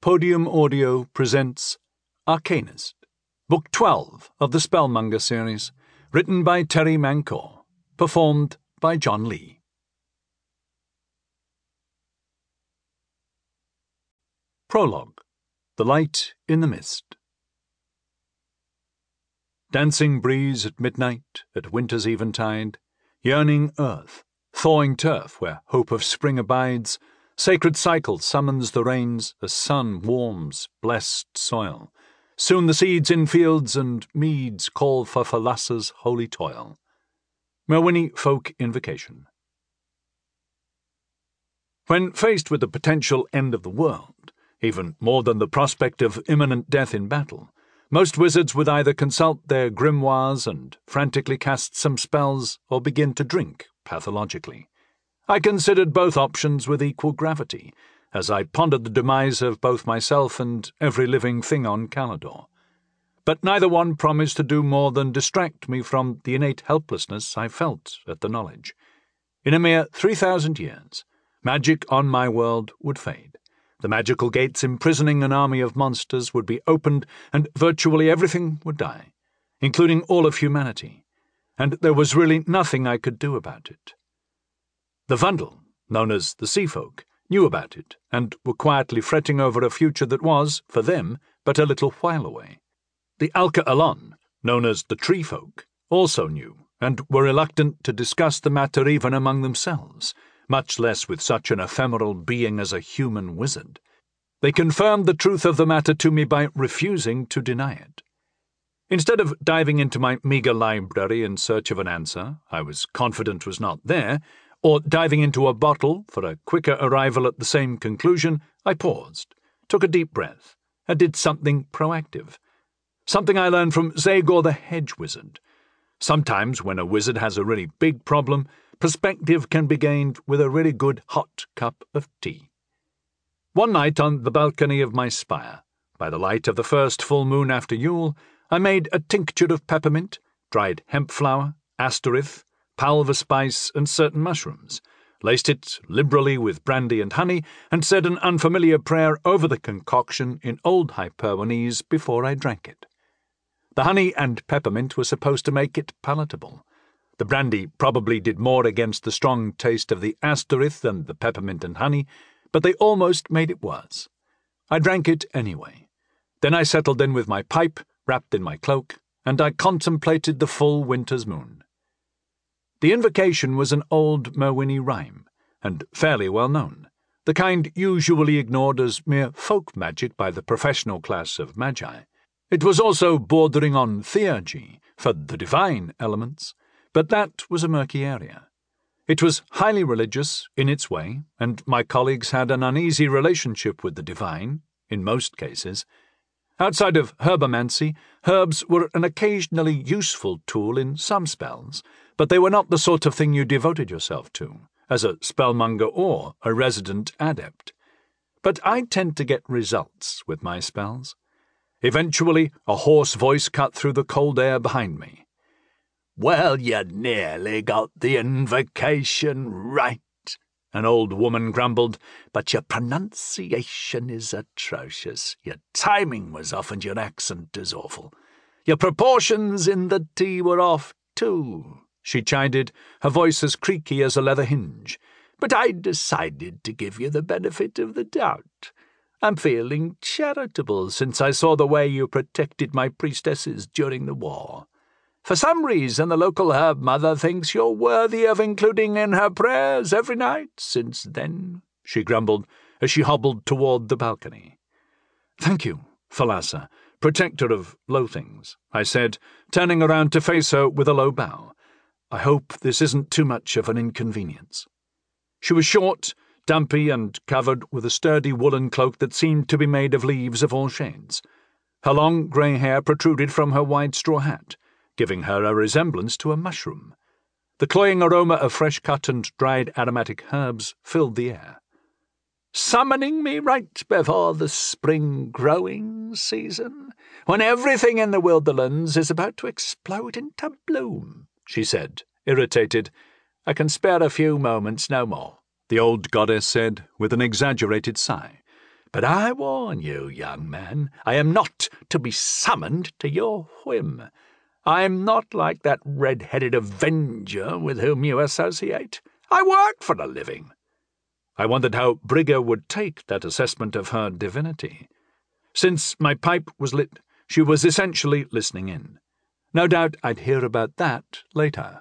Podium Audio presents Arcanist, Book 12 of the Spellmonger series, written by Terry Mancour, performed by John Lee. Prologue: The Light in the Mist. Dancing breeze at midnight, at winter's eventide, yearning earth, thawing turf where hope of spring abides, sacred cycle summons the rains as sun warms blessed soil. Soon the seeds in fields and meads call for Thalassa's holy toil. Merwini Folk Invocation. When faced with the potential end of the world, even more than the prospect of imminent death in battle, most wizards would either consult their grimoires and frantically cast some spells or begin to drink pathologically. I considered both options with equal gravity, as I pondered the demise of both myself and every living thing on Calidor. But neither one promised to do more than distract me from the innate helplessness I felt at the knowledge. In a mere 3,000 years, magic on my world would fade. The magical gates imprisoning an army of monsters would be opened, and virtually everything would die, including all of humanity, and there was really nothing I could do about it. The Vandal, known as the Sea Folk, knew about it, and were quietly fretting over a future that was, for them, but a little while away. The Alka Alon, known as the Tree Folk, also knew, and were reluctant to discuss the matter even among themselves, much less with such an ephemeral being as a human wizard. They confirmed the truth of the matter to me by refusing to deny it. Instead of diving into my meagre library in search of an answer I was confident was not there, or diving into a bottle for a quicker arrival at the same conclusion, I paused, took a deep breath, and did something proactive. Something I learned from Zagor the Hedge Wizard. Sometimes, when a wizard has a really big problem, perspective can be gained with a really good hot cup of tea. One night on the balcony of my spire, by the light of the first full moon after Yule, I made a tincture of peppermint, dried hemp flower, astorith, palva spice, and certain mushrooms, laced it liberally with brandy and honey, and said an unfamiliar prayer over the concoction in Old Hyperwonese before I drank it. The honey and peppermint were supposed to make it palatable. The brandy probably did more against the strong taste of the astorith than the peppermint and honey, but they almost made it worse. I drank it anyway. Then I settled in with my pipe, wrapped in my cloak, and I contemplated the full winter's moon. The invocation was an old Merwini rhyme, and fairly well known, the kind usually ignored as mere folk magic by the professional class of magi. It was also bordering on theurgy, for the divine elements, but that was a murky area. It was highly religious in its way, and my colleagues had an uneasy relationship with the divine, in most cases. Outside of herbomancy, herbs were an occasionally useful tool in some spells, but they were not the sort of thing you devoted yourself to, as a spellmonger or a resident adept. But I tend to get results with my spells. Eventually, a hoarse voice cut through the cold air behind me. "Well, you nearly got the invocation right," an old woman grumbled, "but your pronunciation is atrocious. Your timing was off and your accent is awful. Your proportions in the tea were off, too," she chided, her voice as creaky as a leather hinge. "But I decided to give you the benefit of the doubt. I'm feeling charitable since I saw the way you protected my priestesses during the war. For some reason the local herb mother thinks you're worthy of including in her prayers every night since then," she grumbled as she hobbled toward the balcony. "Thank you, Thalassa, protector of low things," I said, turning around to face her with a low bow. "I hope this isn't too much of an inconvenience." She was short, dumpy, and covered with a sturdy woolen cloak that seemed to be made of leaves of all shades. Her long grey hair protruded from her wide straw hat, giving her a resemblance to a mushroom. The cloying aroma of fresh-cut and dried aromatic herbs filled the air. "Summoning me right before the spring growing season, when everything in the Wilderlands is about to explode into bloom," she said, irritated. "I can spare a few moments, no more," the old goddess said with an exaggerated sigh. But I warn you, young man, I am not to be summoned to your whim. I am not like that red-headed avenger with whom you associate. I work for a living." I wondered how Brigga would take that assessment of her divinity. Since my pipe was lit, she was essentially listening in. No doubt I'd hear about that later.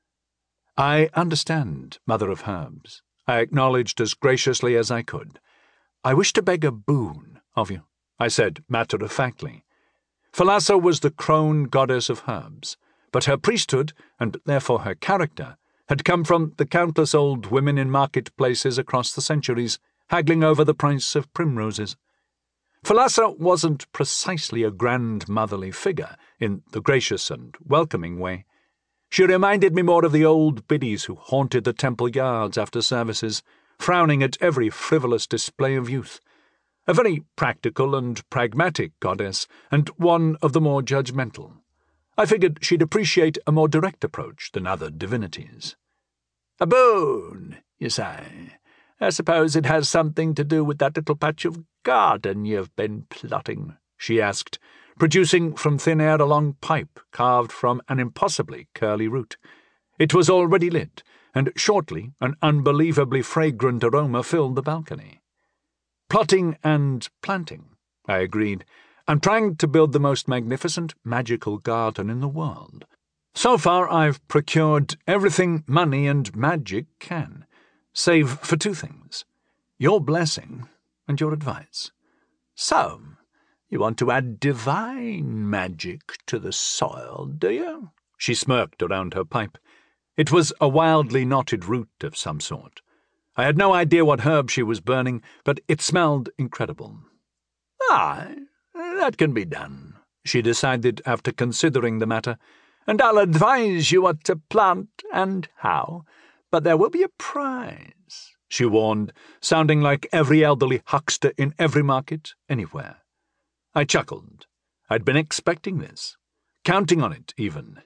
"I understand, Mother of Herbs," I acknowledged as graciously as I could. "I wish to beg a boon of you," I said matter-of-factly. Thalassa was the crone goddess of herbs, but her priesthood, and therefore her character, had come from the countless old women in marketplaces across the centuries, haggling over the price of primroses. Thalassa wasn't precisely a grandmotherly figure in the gracious and welcoming way. She reminded me more of the old biddies who haunted the temple yards after services, frowning at every frivolous display of youth. A very practical and pragmatic goddess, and one of the more judgmental. I figured she'd appreciate a more direct approach than other divinities. "A boon, you say? I suppose it has something to do with that little patch of garden you've been plotting," she asked, producing from thin air a long pipe carved from an impossibly curly root. It was already lit, and shortly an unbelievably fragrant aroma filled the balcony. "Plotting and planting," I agreed. "I'm trying to build the most magnificent magical garden in the world. So far I've procured everything money and magic can, save for two things: your blessing and your advice." "So, you want to add divine magic to the soil, do you?" She smirked around her pipe. It was a wildly knotted root of some sort. I had no idea what herb she was burning, but it smelled incredible. "Aye, that can be done," she decided after considering the matter, "and I'll advise you what to plant and how. But there will be a prize," she warned, sounding like every elderly huckster in every market, anywhere. I chuckled. I'd been expecting this. Counting on it, even.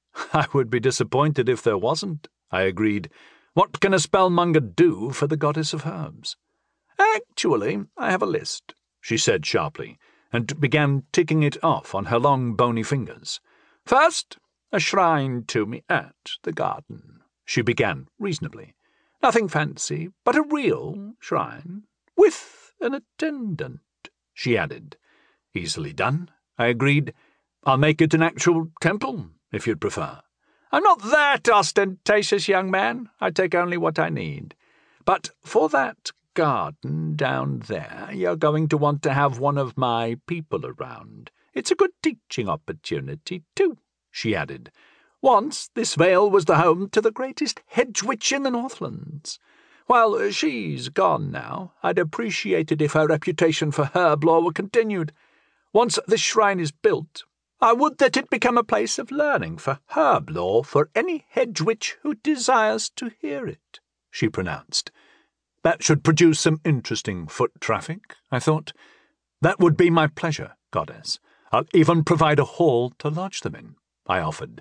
"I would be disappointed if there wasn't," I agreed. "What can a spellmonger do for the goddess of herbs?" "Actually, I have a list," she said sharply, and began ticking it off on her long bony fingers. "First, a shrine to me at the garden," she began reasonably. "Nothing fancy, but a real shrine, with an attendant," she added. "Easily done," I agreed. "I'll make it an actual temple, if you'd prefer." "I'm not that ostentatious, young man. I take only what I need. But for that garden down there, you're going to want to have one of my people around. It's a good teaching opportunity, too," she added. "Once this vale was the home to the greatest hedge witch in the Northlands. While she's gone now, I'd appreciate it if her reputation for herb lore were continued. Once this shrine is built, I would that it become a place of learning for herb lore for any hedge witch who desires to hear it," she pronounced. That should produce some interesting foot traffic, I thought. "That would be my pleasure, goddess. I'll even provide a hall to lodge them in," I offered.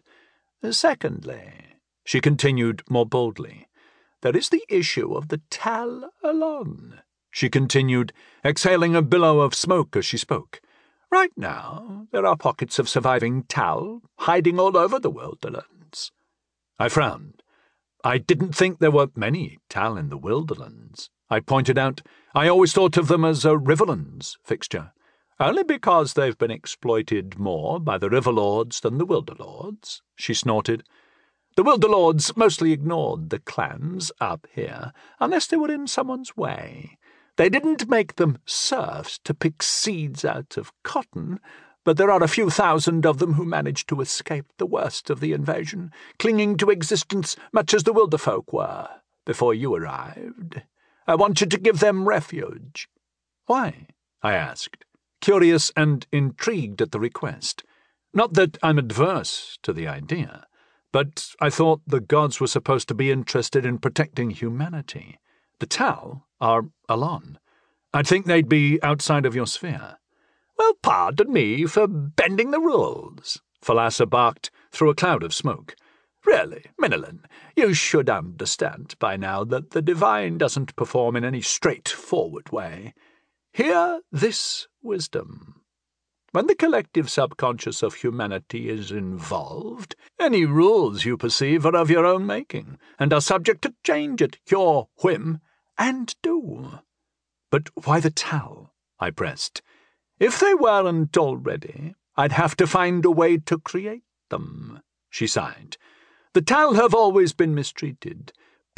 "Secondly," she continued more boldly, "there is the issue of the Tal alone," she continued, exhaling a billow of smoke as she spoke. "Right now, there are pockets of surviving Tal hiding all over the Wilderlands." I frowned. "I didn't think there were many Tal in the Wilderlands," I pointed out. "I always thought of them as a Riverlands fixture." "Only because they've been exploited more by the Riverlords than the Wilderlords," she snorted. "The Wilderlords mostly ignored the clans up here, unless they were in someone's way. They didn't make them serfs to pick seeds out of cotton, but there are a few thousand of them who managed to escape the worst of the invasion, clinging to existence much as the Wilderfolk were, before you arrived. I wanted to give them refuge." "Why?" I asked, curious and intrigued at the request. Not that I'm adverse to the idea, but I thought the gods were supposed to be interested in protecting humanity. The Tal are alone. I'd think they'd be outside of your sphere." "Well, pardon me for bending the rules," Thalassa barked through a cloud of smoke. "Really, Minilin, you should understand by now that the divine doesn't perform in any straightforward way. Hear this wisdom. When the collective subconscious of humanity is involved, any rules you perceive are of your own making, and are subject to change at your whim, and do. But why the Tal? I pressed. If they weren't already, I'd have to find a way to create them. She sighed. The Tal have always been mistreated,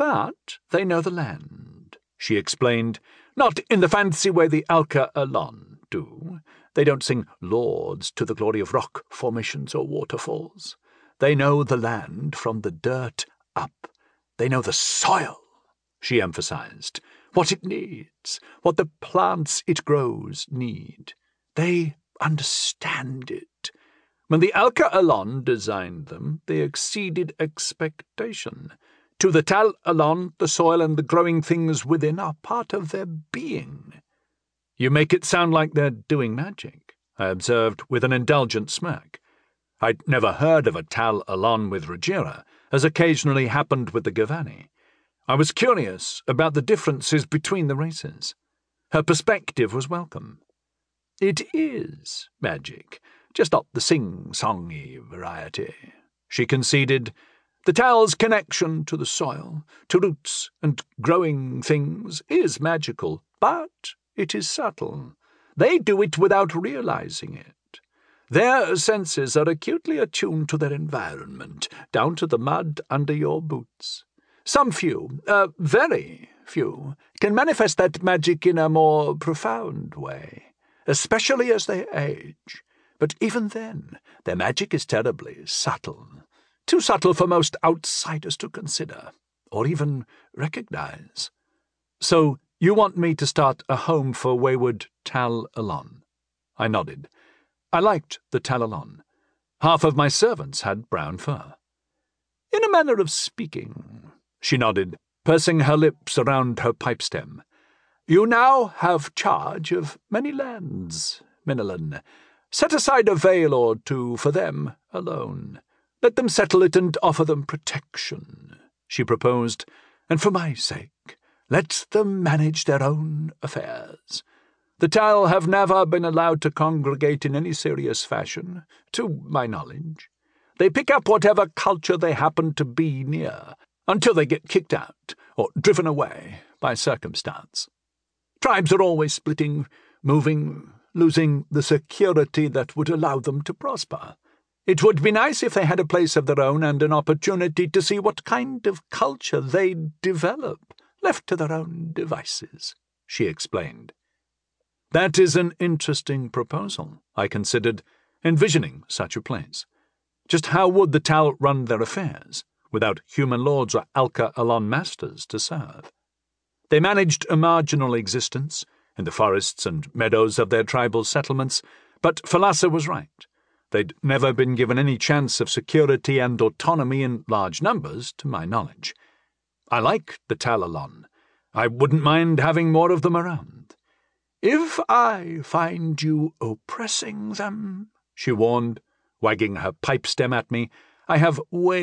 but they know the land, she explained, not in the fancy way the Alca Alon do. They don't sing lauds to the glory of rock formations or waterfalls. They know the land from the dirt up. They know the soil, she emphasized, what it needs, what the plants it grows need. They understand it. When the Alca Alon designed them, they exceeded expectation. To the Tal Alon, the soil and the growing things within are part of their being. You make it sound like they're doing magic, I observed with an indulgent smirk. I'd never heard of a Tal Alon with Ruggiera, as occasionally happened with the Gavani. I was curious about the differences between the races. Her perspective was welcome. It is magic, just not the sing-songy variety, she conceded. The Tal's connection to the soil, to roots and growing things, is magical, but it is subtle. They do it without realizing it. Their senses are acutely attuned to their environment, down to the mud under your boots. Some few, very few, can manifest that magic in a more profound way, especially as they age. But even then, their magic is terribly subtle. Too subtle for most outsiders to consider, or even recognize. So, you want me to start a home for wayward Tal Alon? I nodded. I liked the Tal Alon. Half of my servants had brown fur. In a manner of speaking, she nodded, pursing her lips around her pipe stem. You now have charge of many lands, Minilin. Set aside a veil or two for them alone. Let them settle it and offer them protection, she proposed, and for my sake, let them manage their own affairs. The Tal have never been allowed to congregate in any serious fashion, to my knowledge. They pick up whatever culture they happen to be near, until they get kicked out or driven away by circumstance. Tribes are always splitting, moving, losing the security that would allow them to prosper. It would be nice if they had a place of their own and an opportunity to see what kind of culture they'd develop, left to their own devices, she explained. That is an interesting proposal, I considered, envisioning such a place. Just how would the Tal run their affairs, without human lords or Alca Alon masters to serve? They managed a marginal existence in the forests and meadows of their tribal settlements, but Falasa was right. They'd never been given any chance of security and autonomy in large numbers, to my knowledge. I like the Tal Alon. I wouldn't mind having more of them around. If I find you oppressing them, she warned, wagging her pipe stem at me, I have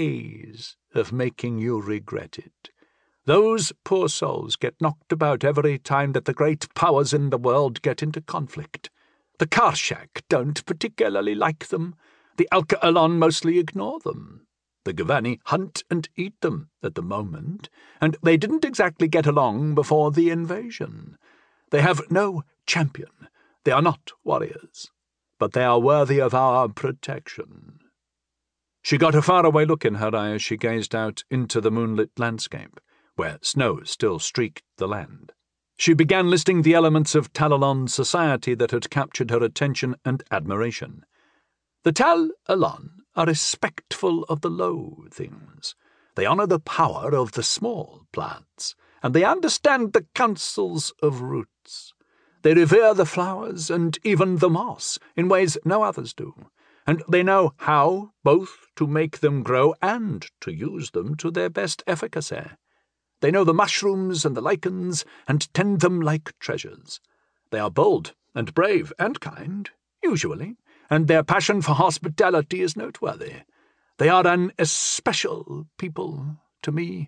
ways of making you regret it. Those poor souls get knocked about every time that the great powers in the world get into conflict. The Karshak don't particularly like them. The Alca Alon mostly ignore them. The Gavani hunt and eat them at the moment, and they didn't exactly get along before the invasion. They have no champion. They are not warriors, but they are worthy of our protection. She got a faraway look in her eye as she gazed out into the moonlit landscape, where snow still streaked the land. She began listing the elements of Tal Alon society that had captured her attention and admiration. The Tal Alon are respectful of the low things. They honour the power of the small plants, and they understand the counsels of roots. They revere the flowers and even the moss in ways no others do, and they know how both to make them grow and to use them to their best efficacy. They know the mushrooms and the lichens, and tend them like treasures. They are bold and brave and kind, usually, and their passion for hospitality is noteworthy. They are an especial people to me,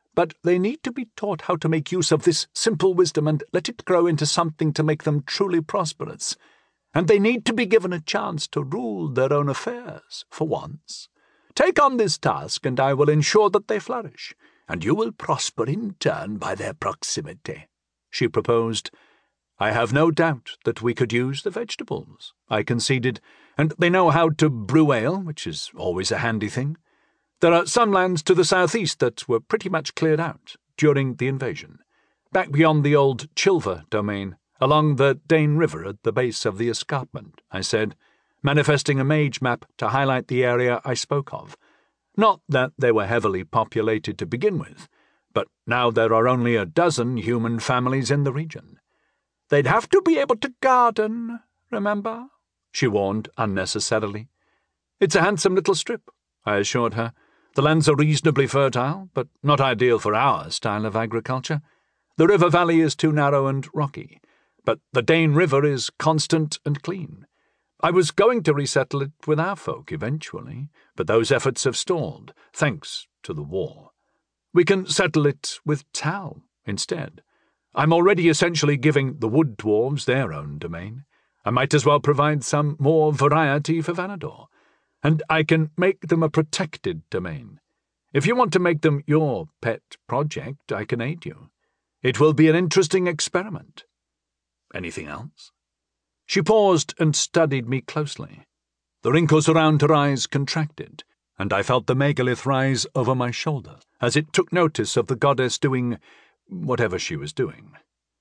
but they need to be taught how to make use of this simple wisdom and let it grow into something to make them truly prosperous. And they need to be given a chance to rule their own affairs, for once. Take on this task, and I will ensure that they flourish, and you will prosper in turn by their proximity," she proposed. "I have no doubt that we could use the vegetables," I conceded, "and they know how to brew ale, which is always a handy thing. There are some lands to the southeast that were pretty much cleared out during the invasion, back beyond the old Chilver domain, along the Dane River at the base of the escarpment," I said, manifesting a mage map to highlight the area I spoke of. Not that they were heavily populated to begin with, but now there are only a dozen human families in the region. "They'd have to be able to garden, remember?" she warned unnecessarily. "It's a handsome little strip," I assured her. "The lands are reasonably fertile, but not ideal for our style of agriculture. The river valley is too narrow and rocky, but the Dane River is constant and clean. I was going to resettle it with our folk eventually, but those efforts have stalled, thanks to the war. We can settle it with Tal instead. I'm already essentially giving the wood dwarves their own domain. I might as well provide some more variety for Vanador. And I can make them a protected domain. If you want to make them your pet project, I can aid you. It will be an interesting experiment." "Anything else?" She paused and studied me closely. The wrinkles around her eyes contracted, and I felt the megalith rise over my shoulder as it took notice of the goddess doing whatever she was doing.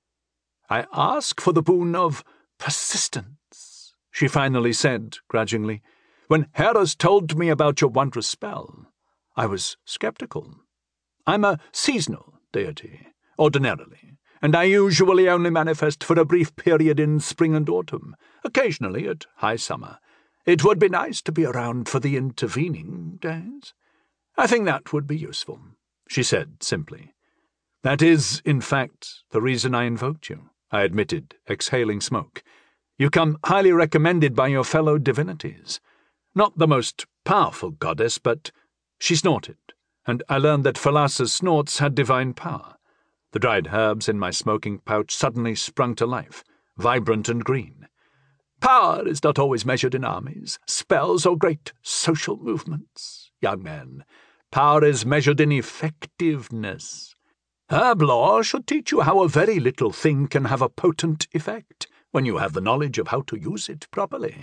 "I ask for the boon of persistence," she finally said grudgingly. "When Hera's told me about your wondrous spell, I was skeptical. I'm a seasonal deity, ordinarily, and I usually only manifest for a brief period in spring and autumn, occasionally at high summer. It would be nice to be around for the intervening days. I think that would be useful," she said simply. "That is, in fact, the reason I invoked you," I admitted, exhaling smoke. "You come highly recommended by your fellow divinities. Not the most powerful goddess, but—" She snorted, and I learned that Phalassa's snorts had divine power. The dried herbs in my smoking pouch suddenly sprung to life, vibrant and green. "Power is not always measured in armies, spells, or great social movements, young man. Power is measured in effectiveness. Herb lore should teach you how a very little thing can have a potent effect when you have the knowledge of how to use it properly.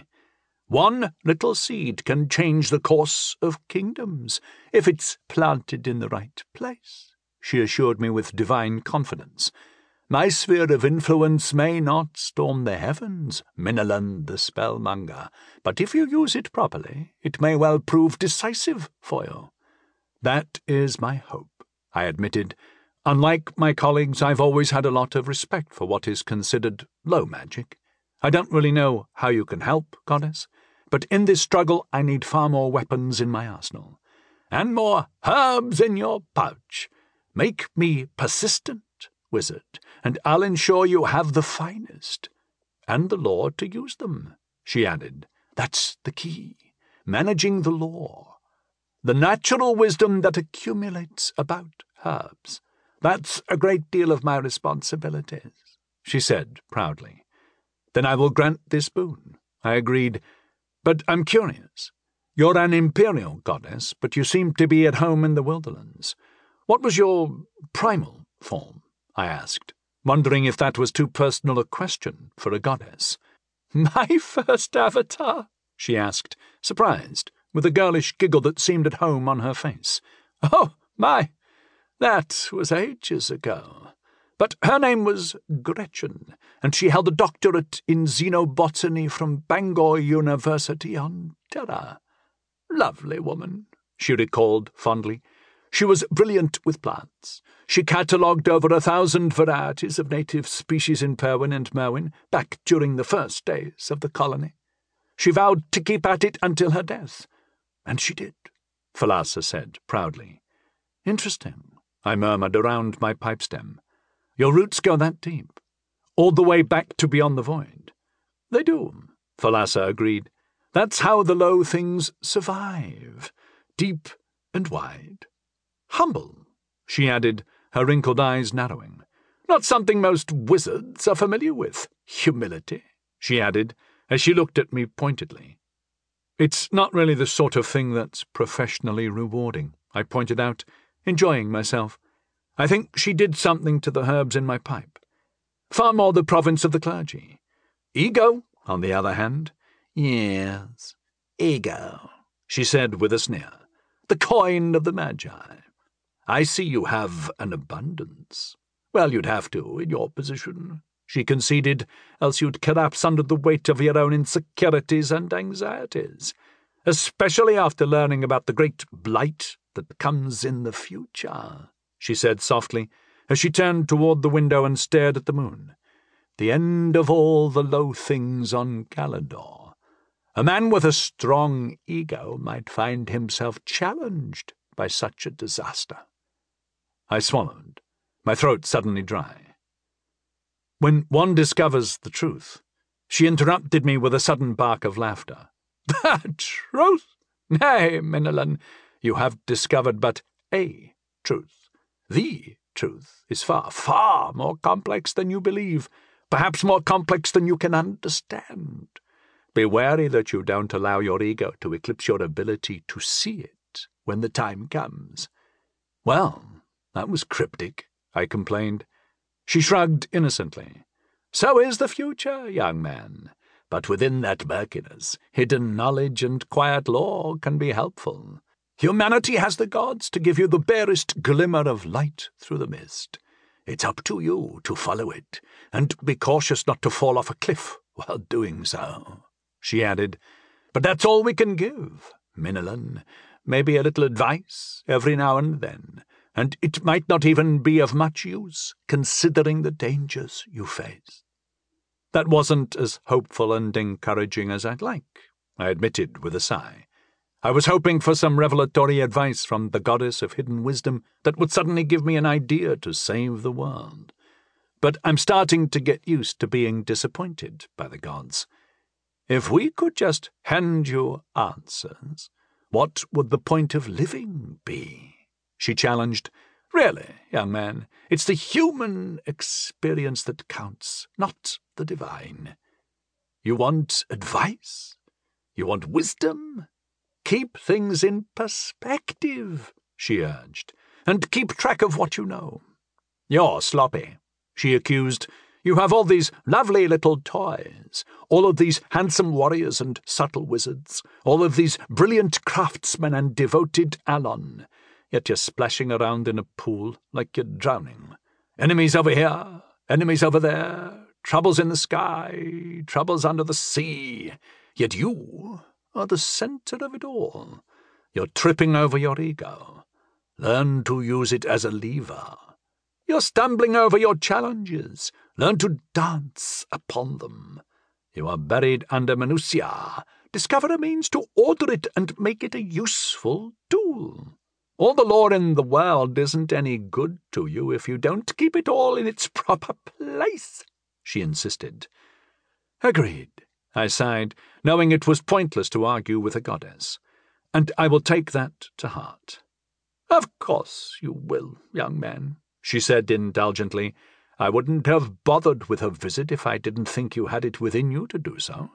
One little seed can change the course of kingdoms if it's planted in the right place," she assured me with divine confidence. "My sphere of influence may not storm the heavens, Minalan the spellmonger, but if you use it properly, it may well prove decisive for you." "That is my hope," I admitted. "Unlike my colleagues, I've always had a lot of respect for what is considered low magic. I don't really know how you can help, goddess, but in this struggle I need far more weapons in my arsenal. And more herbs in your pouch. Make me persistent, wizard, and I'll ensure you have the finest. And the lore to use them," she added. "That's the key. Managing the lore. The natural wisdom that accumulates about herbs. That's a great deal of my responsibilities," she said proudly. "Then I will grant this boon," I agreed. "But I'm curious. You're an imperial goddess, but you seem to be at home in the Wilderlands. What was your primal form?" I asked, wondering if that was too personal a question for a goddess. "My first avatar?" she asked, surprised, with a girlish giggle that seemed at home on her face. "Oh, my! That was ages ago. But her name was Gretchen, and she held a doctorate in xenobotany from Bangor University on Terra. Lovely woman," she recalled fondly. "She was brilliant with plants. She catalogued over 1,000 varieties of native species in Perwyn and Merwyn back during the first days of the colony. She vowed to keep at it until her death. And she did," Phalassa said proudly. "Interesting," I murmured around my pipe stem. "Your roots go that deep, all the way back to beyond the void." "They do," Phalassa agreed. "That's how the low things survive, deep and wide. Humble she added, her wrinkled eyes narrowing. "Not something most wizards are familiar with. Humility," she added, as she looked at me pointedly. "It's not really the sort of thing that's professionally rewarding," I pointed out, enjoying myself. "I think she did something to the herbs in my pipe. Far more the province of the clergy. Ego, on the other hand—" "Yes, ego," she said with a sneer. "The coin of the Magi. I see you have an abundance. Well, you'd have to, in your position," she conceded, "else you'd collapse under the weight of your own insecurities and anxieties, especially after learning about the great blight that comes in the future," she said softly, as she turned toward the window and stared at the moon. "The end of all the low things on Calidor. A man with a strong ego might find himself challenged by such a disaster." I swallowed, my throat suddenly dry. "When one discovers the truth—" She interrupted me with a sudden bark of laughter. "The truth? Nay, Minellan, you have discovered but a truth. The truth is far, far more complex than you believe, perhaps more complex than you can understand. Be wary that you don't allow your ego to eclipse your ability to see it when the time comes." "Well, that was cryptic," I complained. She shrugged innocently. "So is the future, young man. But within that murkiness, hidden knowledge and quiet law can be helpful. Humanity has the gods to give you the barest glimmer of light through the mist. It's up to you to follow it, and be cautious not to fall off a cliff while doing so," she added. "But that's all we can give, Minellan. Maybe a little advice every now and then, and it might not even be of much use, considering the dangers you face." That wasn't as hopeful and encouraging as I'd like, I admitted with a sigh. I was hoping for some revelatory advice from the goddess of hidden wisdom that would suddenly give me an idea to save the world. But I'm starting to get used to being disappointed by the gods. If we could just hand you answers, what would the point of living be? She challenged. "Really, young man, it's the human experience that counts, not the divine. You want advice? You want wisdom? Keep things in perspective," she urged, "and keep track of what you know. You're sloppy," she accused. "You have all these lovely little toys, all of these handsome warriors and subtle wizards, all of these brilliant craftsmen and devoted Alon, yet you're splashing around in a pool like you're drowning. Enemies over here, enemies over there, troubles in the sky, troubles under the sea, yet you are the center of it all. You're tripping over your ego. Learn to use it as a lever. You're stumbling over your challenges. Learn to dance upon them. You are buried under minutiae. Discover a means to order it and make it a useful tool. All the lore in the world isn't any good to you if you don't keep it all in its proper place," she insisted. "Agreed," I sighed, knowing it was pointless to argue with a goddess. "And I will take that to heart." "Of course you will, young man," she said indulgently. "I wouldn't have bothered with a visit if I didn't think you had it within you to do so.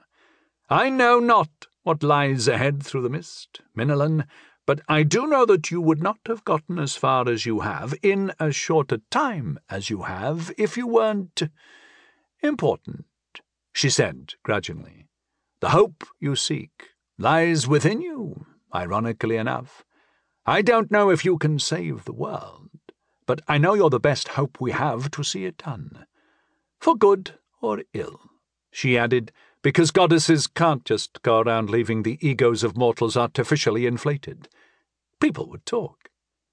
I know not what lies ahead through the mist, Minellan, but I do know that you would not have gotten as far as you have in as short a time as you have if you weren't important," she said grudgingly. "The hope you seek lies within you, ironically enough. I don't know if you can save the world, but I know you're the best hope we have to see it done. For good or ill," she added, "because goddesses can't just go around leaving the egos of mortals artificially inflated. People would talk."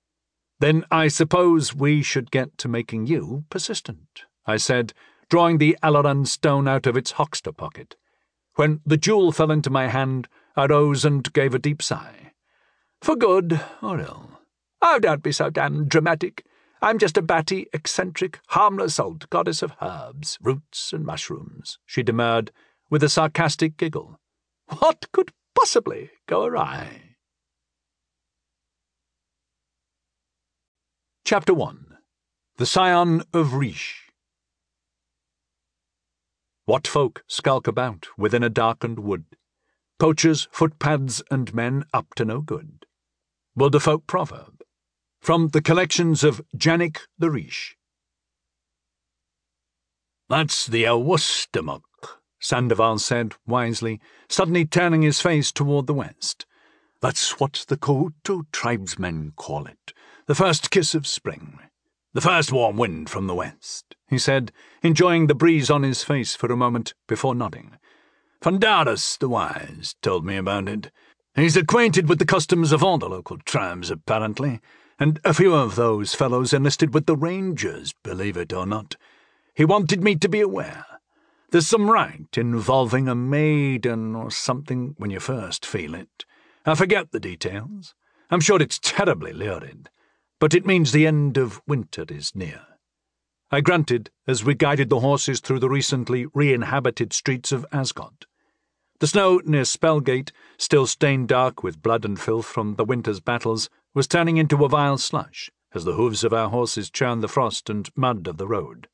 "Then I suppose we should get to making you persistent," I said, drawing the Alaran stone out of its huckster pocket. When the jewel fell into my hand, I rose and gave a deep sigh. "For good or ill. Oh, don't be so damned dramatic. I'm just a batty, eccentric, harmless old goddess of herbs, roots, and mushrooms," she demurred, with a sarcastic giggle. "What could possibly go awry?" Chapter 1. The Scion of Riche. What folk skulk about within a darkened wood? Poachers, footpads, and men up to no good. Wilderfolk Proverb. From the collections of Janik the Riche. "That's the Awustamuk," Sandoval said wisely, suddenly turning his face toward the west. "That's what the Kouto tribesmen call it, the first kiss of spring. The first warm wind from the west," he said, enjoying the breeze on his face for a moment before nodding. "Fundarus the Wise told me about it. He's acquainted with the customs of all the local tribes, apparently, and a few of those fellows enlisted with the Rangers, believe it or not. He wanted me to be aware. There's some rite involving a maiden or something when you first feel it. I forget the details. I'm sure it's terribly lurid, but it means the end of winter is near." I grunted as we guided the horses through the recently re-inhabited streets of Ascot. The snow near Spellgate, still stained dark with blood and filth from the winter's battles, was turning into a vile slush as the hooves of our horses churned the frost and mud of the road.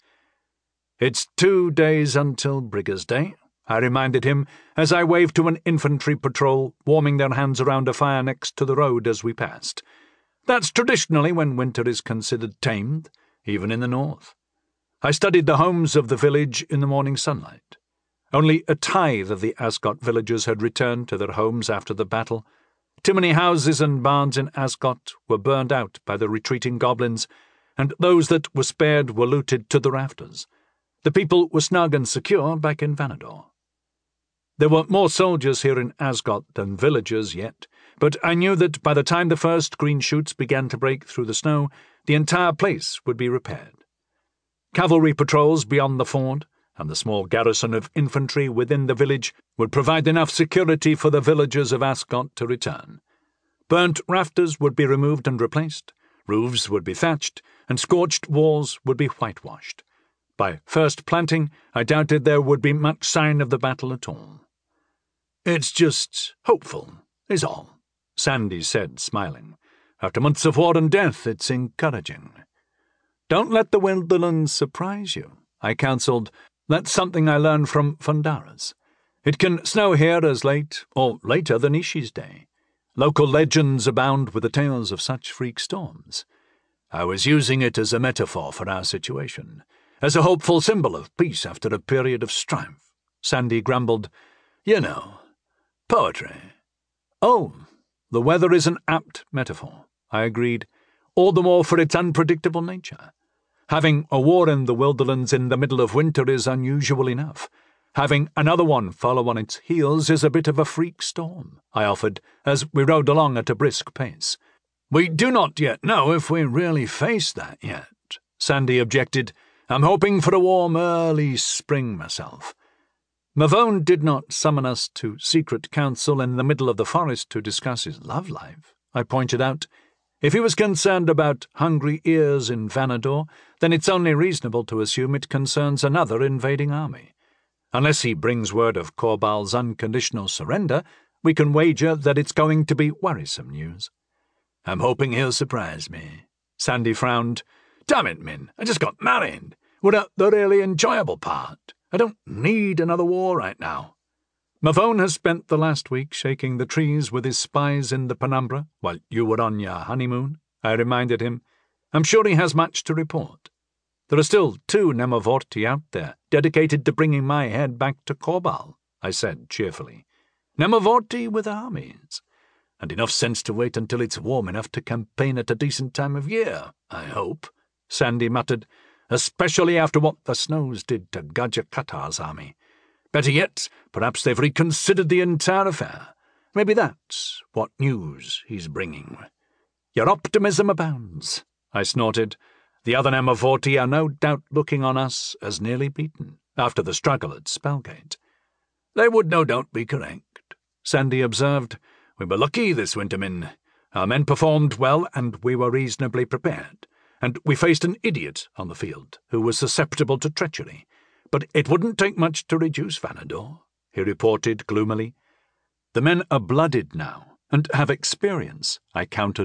"It's 2 days until Brigger's Day," I reminded him as I waved to an infantry patrol warming their hands around a fire next to the road as we passed. "That's traditionally when winter is considered tamed, even in the north." I studied the homes of the village in the morning sunlight. Only a tithe of the Ascot villagers had returned to their homes after the battle. Too many houses and barns in Ascot were burned out by the retreating goblins, and those that were spared were looted to the rafters. The people were snug and secure back in Vanador. There were more soldiers here in Ascot than villagers yet, but I knew that by the time the first green shoots began to break through the snow, the entire place would be repaired. Cavalry patrols beyond the ford, and the small garrison of infantry within the village would provide enough security for the villagers of Ascot to return. Burnt rafters would be removed and replaced, roofs would be thatched, and scorched walls would be whitewashed. By first planting, I doubted there would be much sign of the battle at all. "It's just hopeful, is all," Sandy said, smiling. "After months of war and death, it's encouraging." "Don't let the Wilderlands surprise you," I counselled. "That's something I learned from Fundarus. It can snow here as late, or later than Ishi's day. Local legends abound with the tales of such freak storms." "I was using it as a metaphor for our situation, as a hopeful symbol of peace after a period of strife," Sandy grumbled. "You know, poetry." "Oh, the weather is an apt metaphor," I agreed, "all the more for its unpredictable nature. Having a war in the Wilderlands in the middle of winter is unusual enough. Having another one follow on its heels is a bit of a freak storm," I offered, as we rode along at a brisk pace. "We do not yet know if we really face that yet," Sandy objected. "I'm hoping for a warm early spring myself." "Mavone did not summon us to secret council in the middle of the forest to discuss his love life," I pointed out. "If he was concerned about hungry ears in Vanador, then it's only reasonable to assume it concerns another invading army. Unless he brings word of Corbal's unconditional surrender, we can wager that it's going to be worrisome news." "I'm hoping he'll surprise me." Sandy frowned. "Damn it, Min, I just got married. We're at the really enjoyable part. I don't need another war right now." "Mavone has spent the last week shaking the trees with his spies in the penumbra while you were on your honeymoon," I reminded him. "I'm sure he has much to report. There are still 2 Nemavorti out there dedicated to bringing my head back to Corbal," I said cheerfully. "Nemavorti with armies. And enough sense to wait until it's warm enough to campaign at a decent time of year, I hope," Sandy muttered, "especially after what the snows did to Gajakatar's army. Better yet, perhaps they've reconsidered the entire affair. Maybe that's what news he's bringing." "Your optimism abounds," I snorted. "The other Nemavorti are no doubt looking on us as nearly beaten, after the struggle at Spellgate." "They would no doubt be correct," Sandy observed. "We were lucky this winter, Min. Our men performed well, and we were reasonably prepared. And we faced an idiot on the field who was susceptible to treachery. But it wouldn't take much to reduce Vanador," he reported gloomily. "The men are blooded now, and have experience," I countered.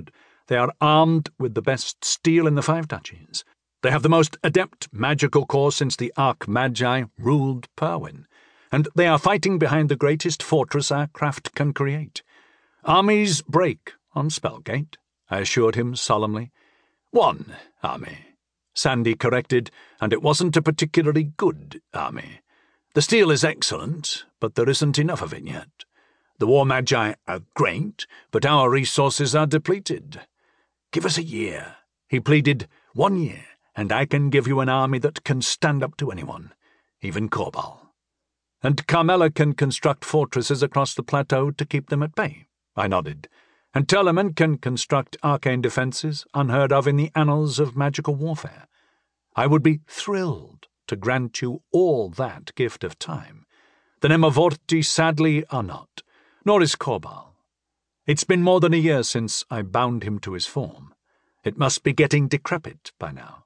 They are armed with the best steel in the Five Duchies. They have the most adept magical corps since the Arch-Magi ruled Perwyn, and they are fighting behind the greatest fortress our craft can create. Armies break on Spellgate, I assured him solemnly. One army, Sandy corrected, and it wasn't a particularly good army. The steel is excellent, but there isn't enough of it yet. The War Magi are great, but our resources are depleted. Give us a year, he pleaded. 1 year, and I can give you an army that can stand up to anyone, even Corbal. And Carmela can construct fortresses across the plateau to keep them at bay, I nodded. And Telemon can construct arcane defences unheard of in the annals of magical warfare. I would be thrilled to grant you all that gift of time. The Nemavorti sadly are not, nor is Corbal. It's been more than a year since I bound him to his form. It must be getting decrepit by now.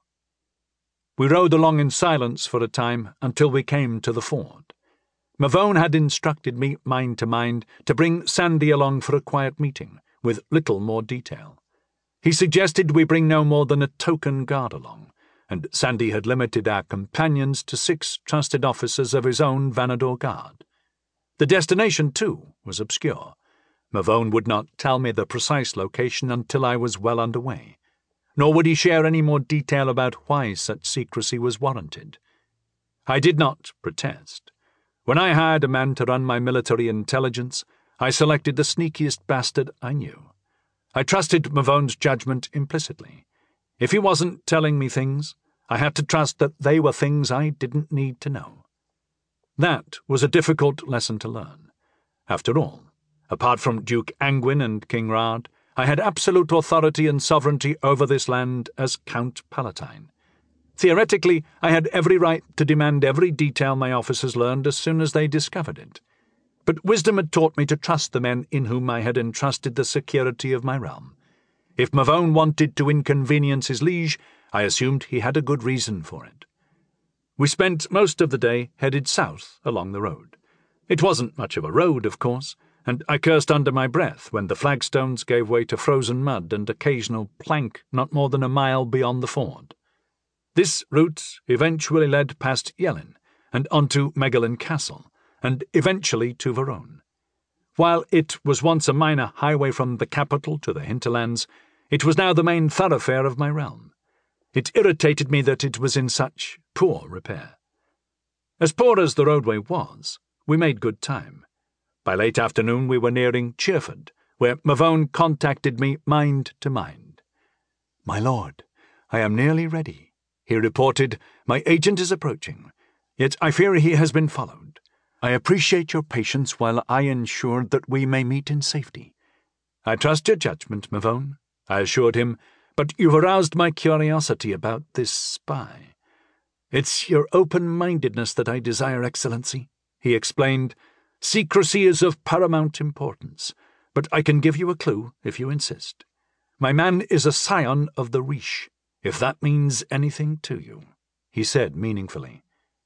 We rode along in silence for a time until we came to the ford. Mavone had instructed me, mind to mind, to bring Sandy along for a quiet meeting, with little more detail. He suggested we bring no more than a token guard along, and Sandy had limited our companions to 6 trusted officers of his own Vanador Guard. The destination, too, was obscure. Mavone would not tell me the precise location until I was well underway, nor would he share any more detail about why such secrecy was warranted. I did not protest. When I hired a man to run my military intelligence, I selected the sneakiest bastard I knew. I trusted Mavone's judgment implicitly. If he wasn't telling me things, I had to trust that they were things I didn't need to know. That was a difficult lesson to learn. After all, apart from Duke Angwin and King Rard, I had absolute authority and sovereignty over this land as Count Palatine. Theoretically, I had every right to demand every detail my officers learned as soon as they discovered it. But wisdom had taught me to trust the men in whom I had entrusted the security of my realm. If Mavone wanted to inconvenience his liege, I assumed he had a good reason for it. We spent most of the day headed south along the road. It wasn't much of a road, of course, and I cursed under my breath when the flagstones gave way to frozen mud and occasional plank not more than a mile beyond the ford. This route eventually led past Yellin and onto Megalin Castle, and eventually to Verone. While it was once a minor highway from the capital to the hinterlands, it was now the main thoroughfare of my realm. It irritated me that it was in such poor repair. As poor as the roadway was, we made good time. By late afternoon we were nearing Cheerford, where Mavone contacted me mind to mind. "My lord, I am nearly ready," he reported. "My agent is approaching, yet I fear he has been followed. I appreciate your patience while I ensure that we may meet in safety." "I trust your judgment, Mavone," I assured him, "but you've aroused my curiosity about this spy." "It's your open-mindedness that I desire, Excellency," he explained. "Secrecy is of paramount importance, but I can give you a clue if you insist. My man is a scion of the Riche, if that means anything to you," he said meaningfully.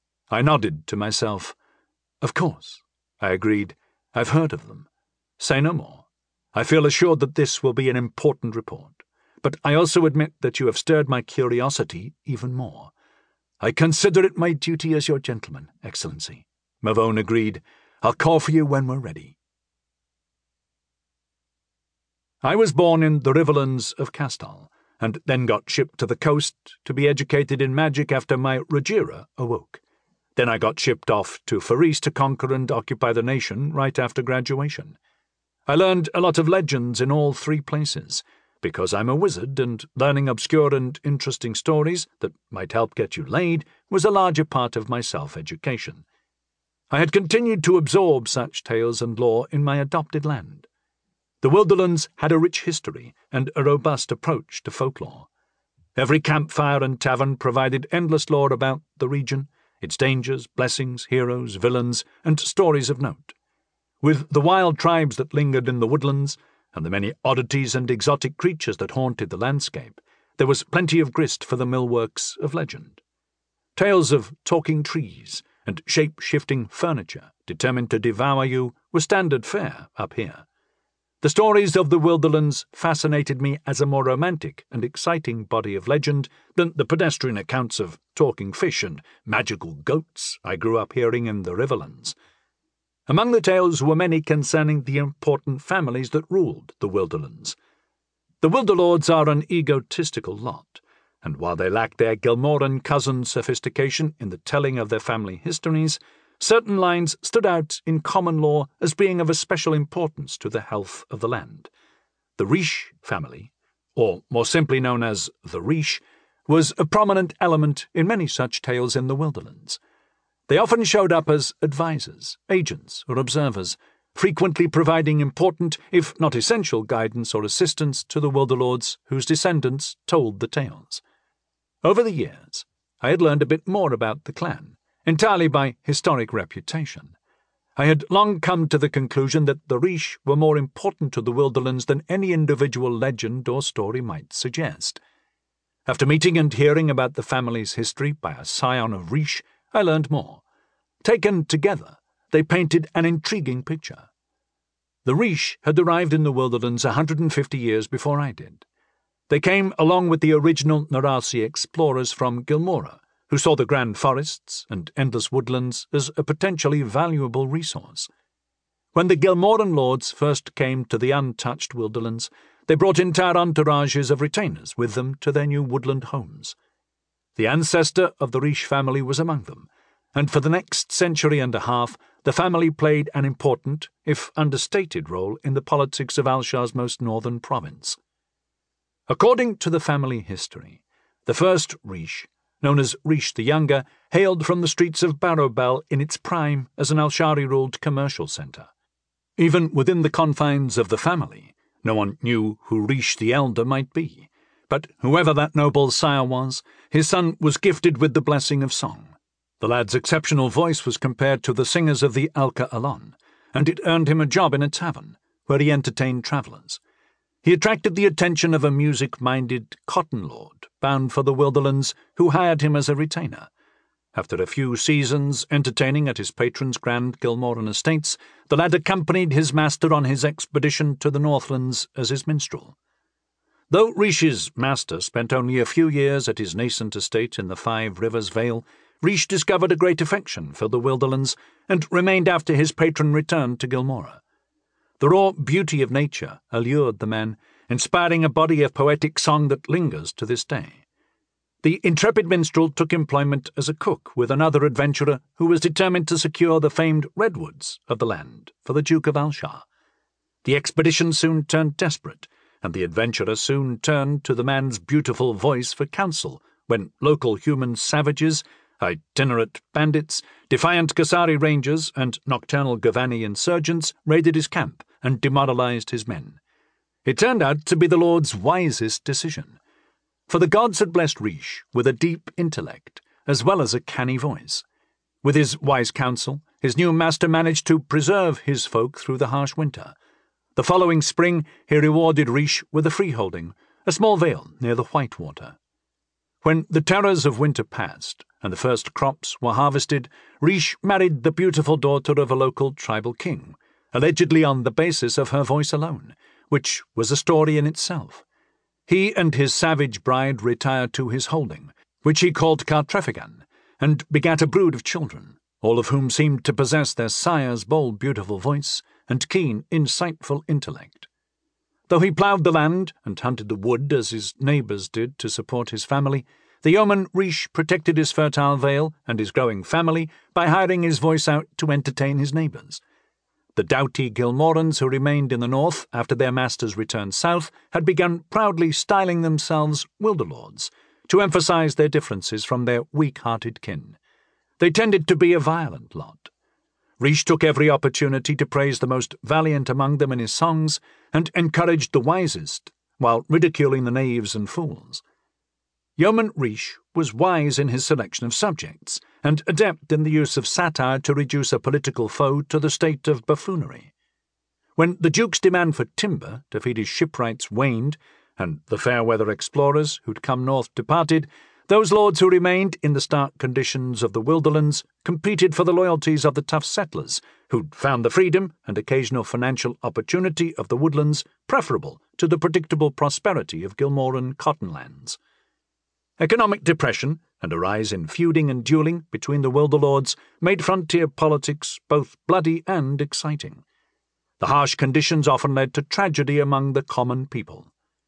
I nodded to myself. "Of course," I agreed. "I've heard of them. Say no more. I feel assured that this will be an important report, but I also admit that you have stirred my curiosity even more." "I consider it my duty as your gentleman, Excellency," Mavone agreed. "I'll call for you when we're ready." I was born in the Riverlands of Castal, and then got shipped to the coast to be educated in magic after my Rhaegira awoke. Then I got shipped off to Faris to conquer and occupy the nation right after graduation. I learned a lot of legends in all 3 places, because I'm a wizard, and learning obscure and interesting stories that might help get you laid was a larger part of my self-education. I had continued to absorb such tales and lore in my adopted land. The Wilderlands had a rich history and a robust approach to folklore. Every campfire and tavern provided endless lore about the region, its dangers, blessings, heroes, villains, and stories of note. With the wild tribes that lingered in the woodlands, and the many oddities and exotic creatures that haunted the landscape, there was plenty of grist for the millworks of legend. Tales of talking trees and shape-shifting furniture determined to devour you were standard fare up here. The stories of the Wilderlands fascinated me as a more romantic and exciting body of legend than the pedestrian accounts of talking fish and magical goats I grew up hearing in the Riverlands. Among the tales were many concerning the important families that ruled the Wilderlands. The Wilderlords are an egotistical lot, and while they lack their Gilmoran cousin sophistication in the telling of their family histories, certain lines stood out in common law as being of especial importance to the health of the land. The Riche family, or more simply known as the Riche, was a prominent element in many such tales in the Wilderlands. They often showed up as advisors, agents, or observers, frequently providing important, if not essential, guidance or assistance to the Wilderlords whose descendants told the tales. Over the years, I had learned a bit more about the clan, entirely by historic reputation. I had long come to the conclusion that the Riche were more important to the Wilderlands than any individual legend or story might suggest. After meeting and hearing about the family's history by a scion of Riche, I learned more. Taken together, they painted an intriguing picture. The Riche had arrived in the Wilderlands 150 years before I did. They came along with the original Narasi explorers from Gilmora, who saw the grand forests and endless woodlands as a potentially valuable resource. When the Gilmoran lords first came to the untouched Wilderlands, they brought entire entourages of retainers with them to their new woodland homes. The ancestor of the Riche family was among them, and for the next century and a half the family played an important, if understated, role in the politics of Alshar's most northern province. According to the family history, the first Riche, known as Riche the Younger, hailed from the streets of Barrowbell in its prime as an Alshari-ruled commercial centre. Even within the confines of the family, no one knew who Riche the Elder might be, but whoever that noble sire was, his son was gifted with the blessing of song. The lad's exceptional voice was compared to the singers of the Alka Alon, and it earned him a job in a tavern, where he entertained travellers. He attracted the attention of a music-minded cotton lord bound for the Wilderlands, who hired him as a retainer. After a few seasons entertaining at his patron's grand Gilmoran estates, the lad accompanied his master on his expedition to the Northlands as his minstrel. Though Riche's master spent only a few years at his nascent estate in the Five Rivers Vale, Riche discovered a great affection for the Wilderlands and remained after his patron returned to Gilmora. The raw beauty of nature allured the man, inspiring a body of poetic song that lingers to this day. The intrepid minstrel took employment as a cook with another adventurer who was determined to secure the famed redwoods of the land for the Duke of Alshar. The expedition soon turned desperate, and the adventurer soon turned to the man's beautiful voice for counsel when local human savages, itinerant bandits, defiant Kasari rangers, and nocturnal Gavani insurgents raided his camp and demoralized his men. It turned out to be the Lord's wisest decision, for the gods had blessed Riche with a deep intellect as well as a canny voice. With his wise counsel, his new master managed to preserve his folk through the harsh winter. The following spring he rewarded Riche with a freeholding, a small vale near the Whitewater. When the terrors of winter passed and the first crops were harvested, Riche married the beautiful daughter of a local tribal king, allegedly on the basis of her voice alone, which was a story in itself. He and his savage bride retired to his holding, which he called Cartrefegan, and begat a brood of children, all of whom seemed to possess their sire's bold, beautiful voice and keen, insightful intellect. Though he ploughed the land and hunted the wood as his neighbours did to support his family, the yeoman Riche protected his fertile vale and his growing family by hiring his voice out to entertain his neighbours. The doughty Gilmorans who remained in the north after their masters returned south had begun proudly styling themselves Wilderlords, to emphasize their differences from their weak-hearted kin. They tended to be a violent lot. Riche took every opportunity to praise the most valiant among them in his songs, and encouraged the wisest, while ridiculing the knaves and fools. Yeoman Riche was wise in his selection of subjects, and adept in the use of satire to reduce a political foe to the state of buffoonery. When the Duke's demand for timber to feed his shipwrights waned, and the fair-weather explorers who'd come north departed, Those lords who remained in the stark conditions of the wilderlands competed for the loyalties of the tough settlers, who'd found the freedom and occasional financial opportunity of the woodlands preferable to the predictable prosperity of Gilmoran cottonlands. Economic depression and a rise in feuding and dueling between the Wilderlords made frontier politics both bloody and exciting. The harsh conditions often led to tragedy among the common people.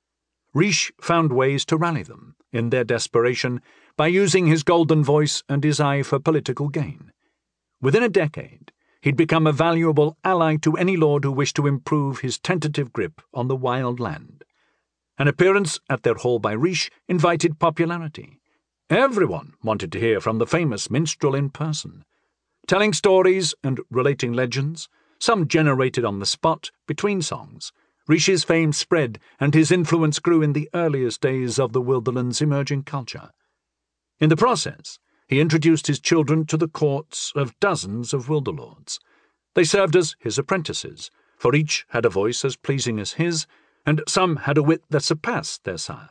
Riche found ways to rally them, in their desperation, by using his golden voice and his eye for political gain. Within a decade, he'd become a valuable ally to any lord who wished to improve his tentative grip on the wild land. An appearance at their hall by Riche invited popularity. Everyone wanted to hear from the famous minstrel in person. Telling stories and relating legends, some generated on the spot between songs, Riche's fame spread and his influence grew in the earliest days of the Wilderlands' emerging culture. In the process, he introduced his children to the courts of dozens of Wilderlords. They served as his apprentices, for each had a voice as pleasing as his, and some had a wit that surpassed their sire.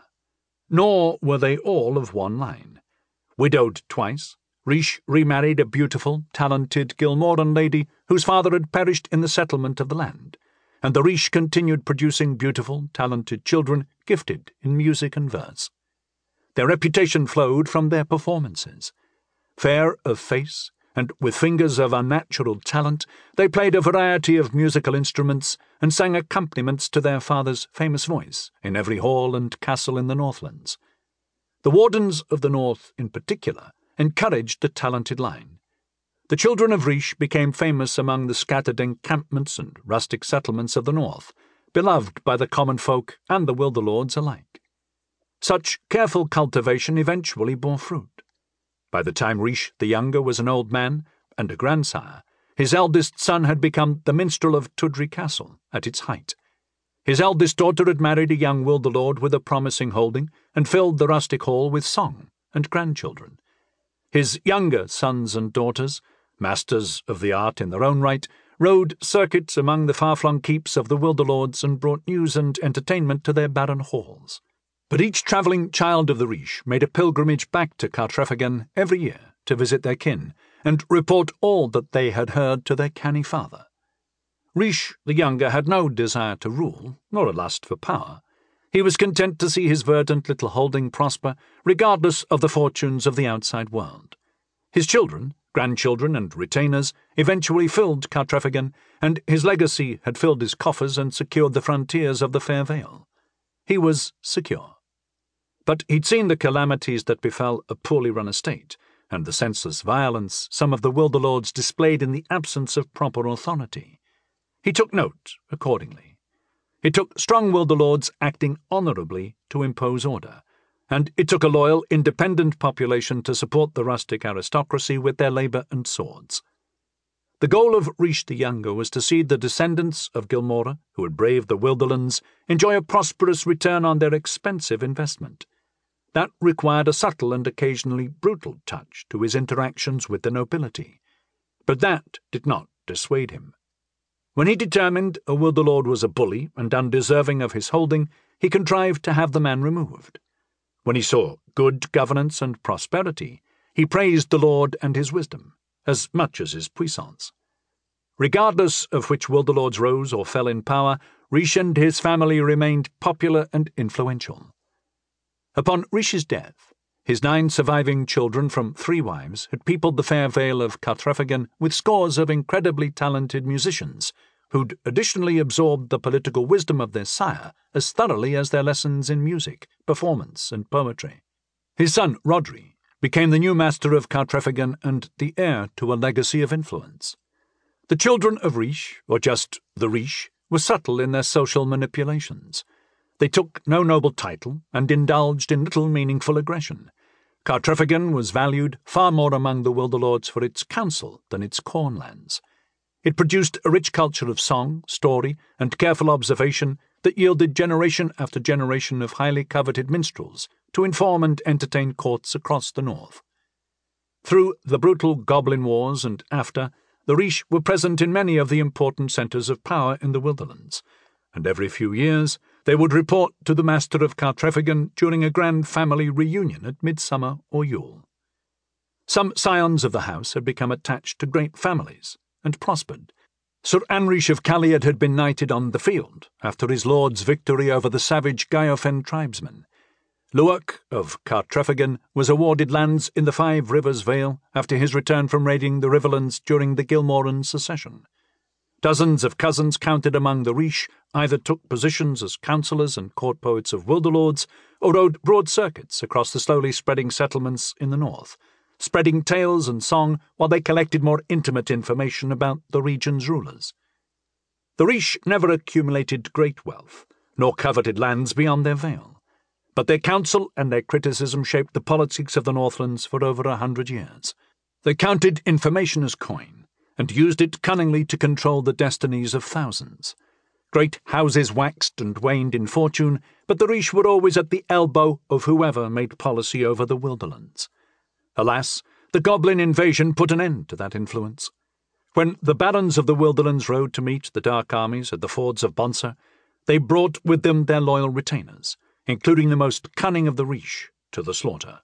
Nor were they all of one line. Widowed twice, Riche remarried a beautiful, talented Gilmoran lady whose father had perished in the settlement of the land, and the Riche continued producing beautiful, talented children gifted in music and verse. Their reputation flowed from their performances. Fair of face, and with fingers of unnatural talent, they played a variety of musical instruments and sang accompaniments to their father's famous voice in every hall and castle in the Northlands. The Wardens of the North, in particular, encouraged the talented line. The children of Riche became famous among the scattered encampments and rustic settlements of the North, beloved by the common folk and the Wilderlords alike. Such careful cultivation eventually bore fruit. By the time Riche the Younger was an old man and a grandsire, his eldest son had become the minstrel of Tudry Castle at its height. His eldest daughter had married a young Wilderlord with a promising holding and filled the rustic hall with song and grandchildren. His younger sons and daughters, masters of the art in their own right, rode circuits among the far-flung keeps of the Wilderlords and brought news and entertainment to their barren halls. But each travelling child of the Riche made a pilgrimage back to Cartrefaggan every year to visit their kin and report all that they had heard to their canny father. Riche the Younger had no desire to rule, nor a lust for power. He was content to see his verdant little holding prosper, regardless of the fortunes of the outside world. His children, grandchildren, and retainers eventually filled Cartrefaggan, and his legacy had filled his coffers and secured the frontiers of the Fair Vale. He was secure. But he'd seen the calamities that befell a poorly run estate, and the senseless violence some of the Wilderlords displayed in the absence of proper authority. He took note accordingly. It took strong Wilderlords acting honourably to impose order, and it took a loyal, independent population to support the rustic aristocracy with their labour and swords. The goal of Riche the Younger was to see the descendants of Gilmora, who had braved the Wilderlands, enjoy a prosperous return on their expensive investment. That required a subtle and occasionally brutal touch to his interactions with the nobility. But that did not dissuade him. When he determined a Wilderlord was a bully and undeserving of his holding, he contrived to have the man removed. When he saw good governance and prosperity, he praised the lord and his wisdom, as much as his puissance. Regardless of which Wilderlords rose or fell in power, Riche and his family remained popular and influential. Upon Riche's death, his 9 surviving children from 3 wives had peopled the fair vale of Cartrefaggan with scores of incredibly talented musicians, who'd additionally absorbed the political wisdom of their sire as thoroughly as their lessons in music, performance, and poetry. His son, Rodri, became the new master of Cartrefaggan and the heir to a legacy of influence. The children of Riche, or just the Riche, were subtle in their social manipulations. They took no noble title and indulged in little meaningful aggression. Cartrefaggan was valued far more among the Wilderlords for its counsel than its cornlands. It produced a rich culture of song, story, and careful observation that yielded generation after generation of highly coveted minstrels to inform and entertain courts across the north. Through the brutal Goblin Wars and after, the Riche were present in many of the important centres of power in the Wilderlands, and every few years They would report to the Master of Cartrefegan during a grand family reunion at midsummer or Yule. Some scions of the house had become attached to great families and prospered. Sir Anrich of Caliad had been knighted on the field after his lord's victory over the savage Gaiofen tribesmen. Luach of Cartrefegan was awarded lands in the Five Rivers Vale after his return from raiding the Riverlands during the Gilmoran secession. Dozens of cousins counted among the Riche either took positions as councillors and court poets of Wilderlords or rode broad circuits across the slowly spreading settlements in the north, spreading tales and song while they collected more intimate information about the region's rulers. The Riche never accumulated great wealth, nor coveted lands beyond their vale, but their counsel and their criticism shaped the politics of the Northlands for over 100 years. They counted information as coin, and used it cunningly to control the destinies of thousands. Great houses waxed and waned in fortune, but the Riche were always at the elbow of whoever made policy over the Wilderlands. Alas, the Goblin invasion put an end to that influence. When the barons of the Wilderlands rode to meet the dark armies at the fords of Bonser, they brought with them their loyal retainers, including the most cunning of the Riche, to the slaughter.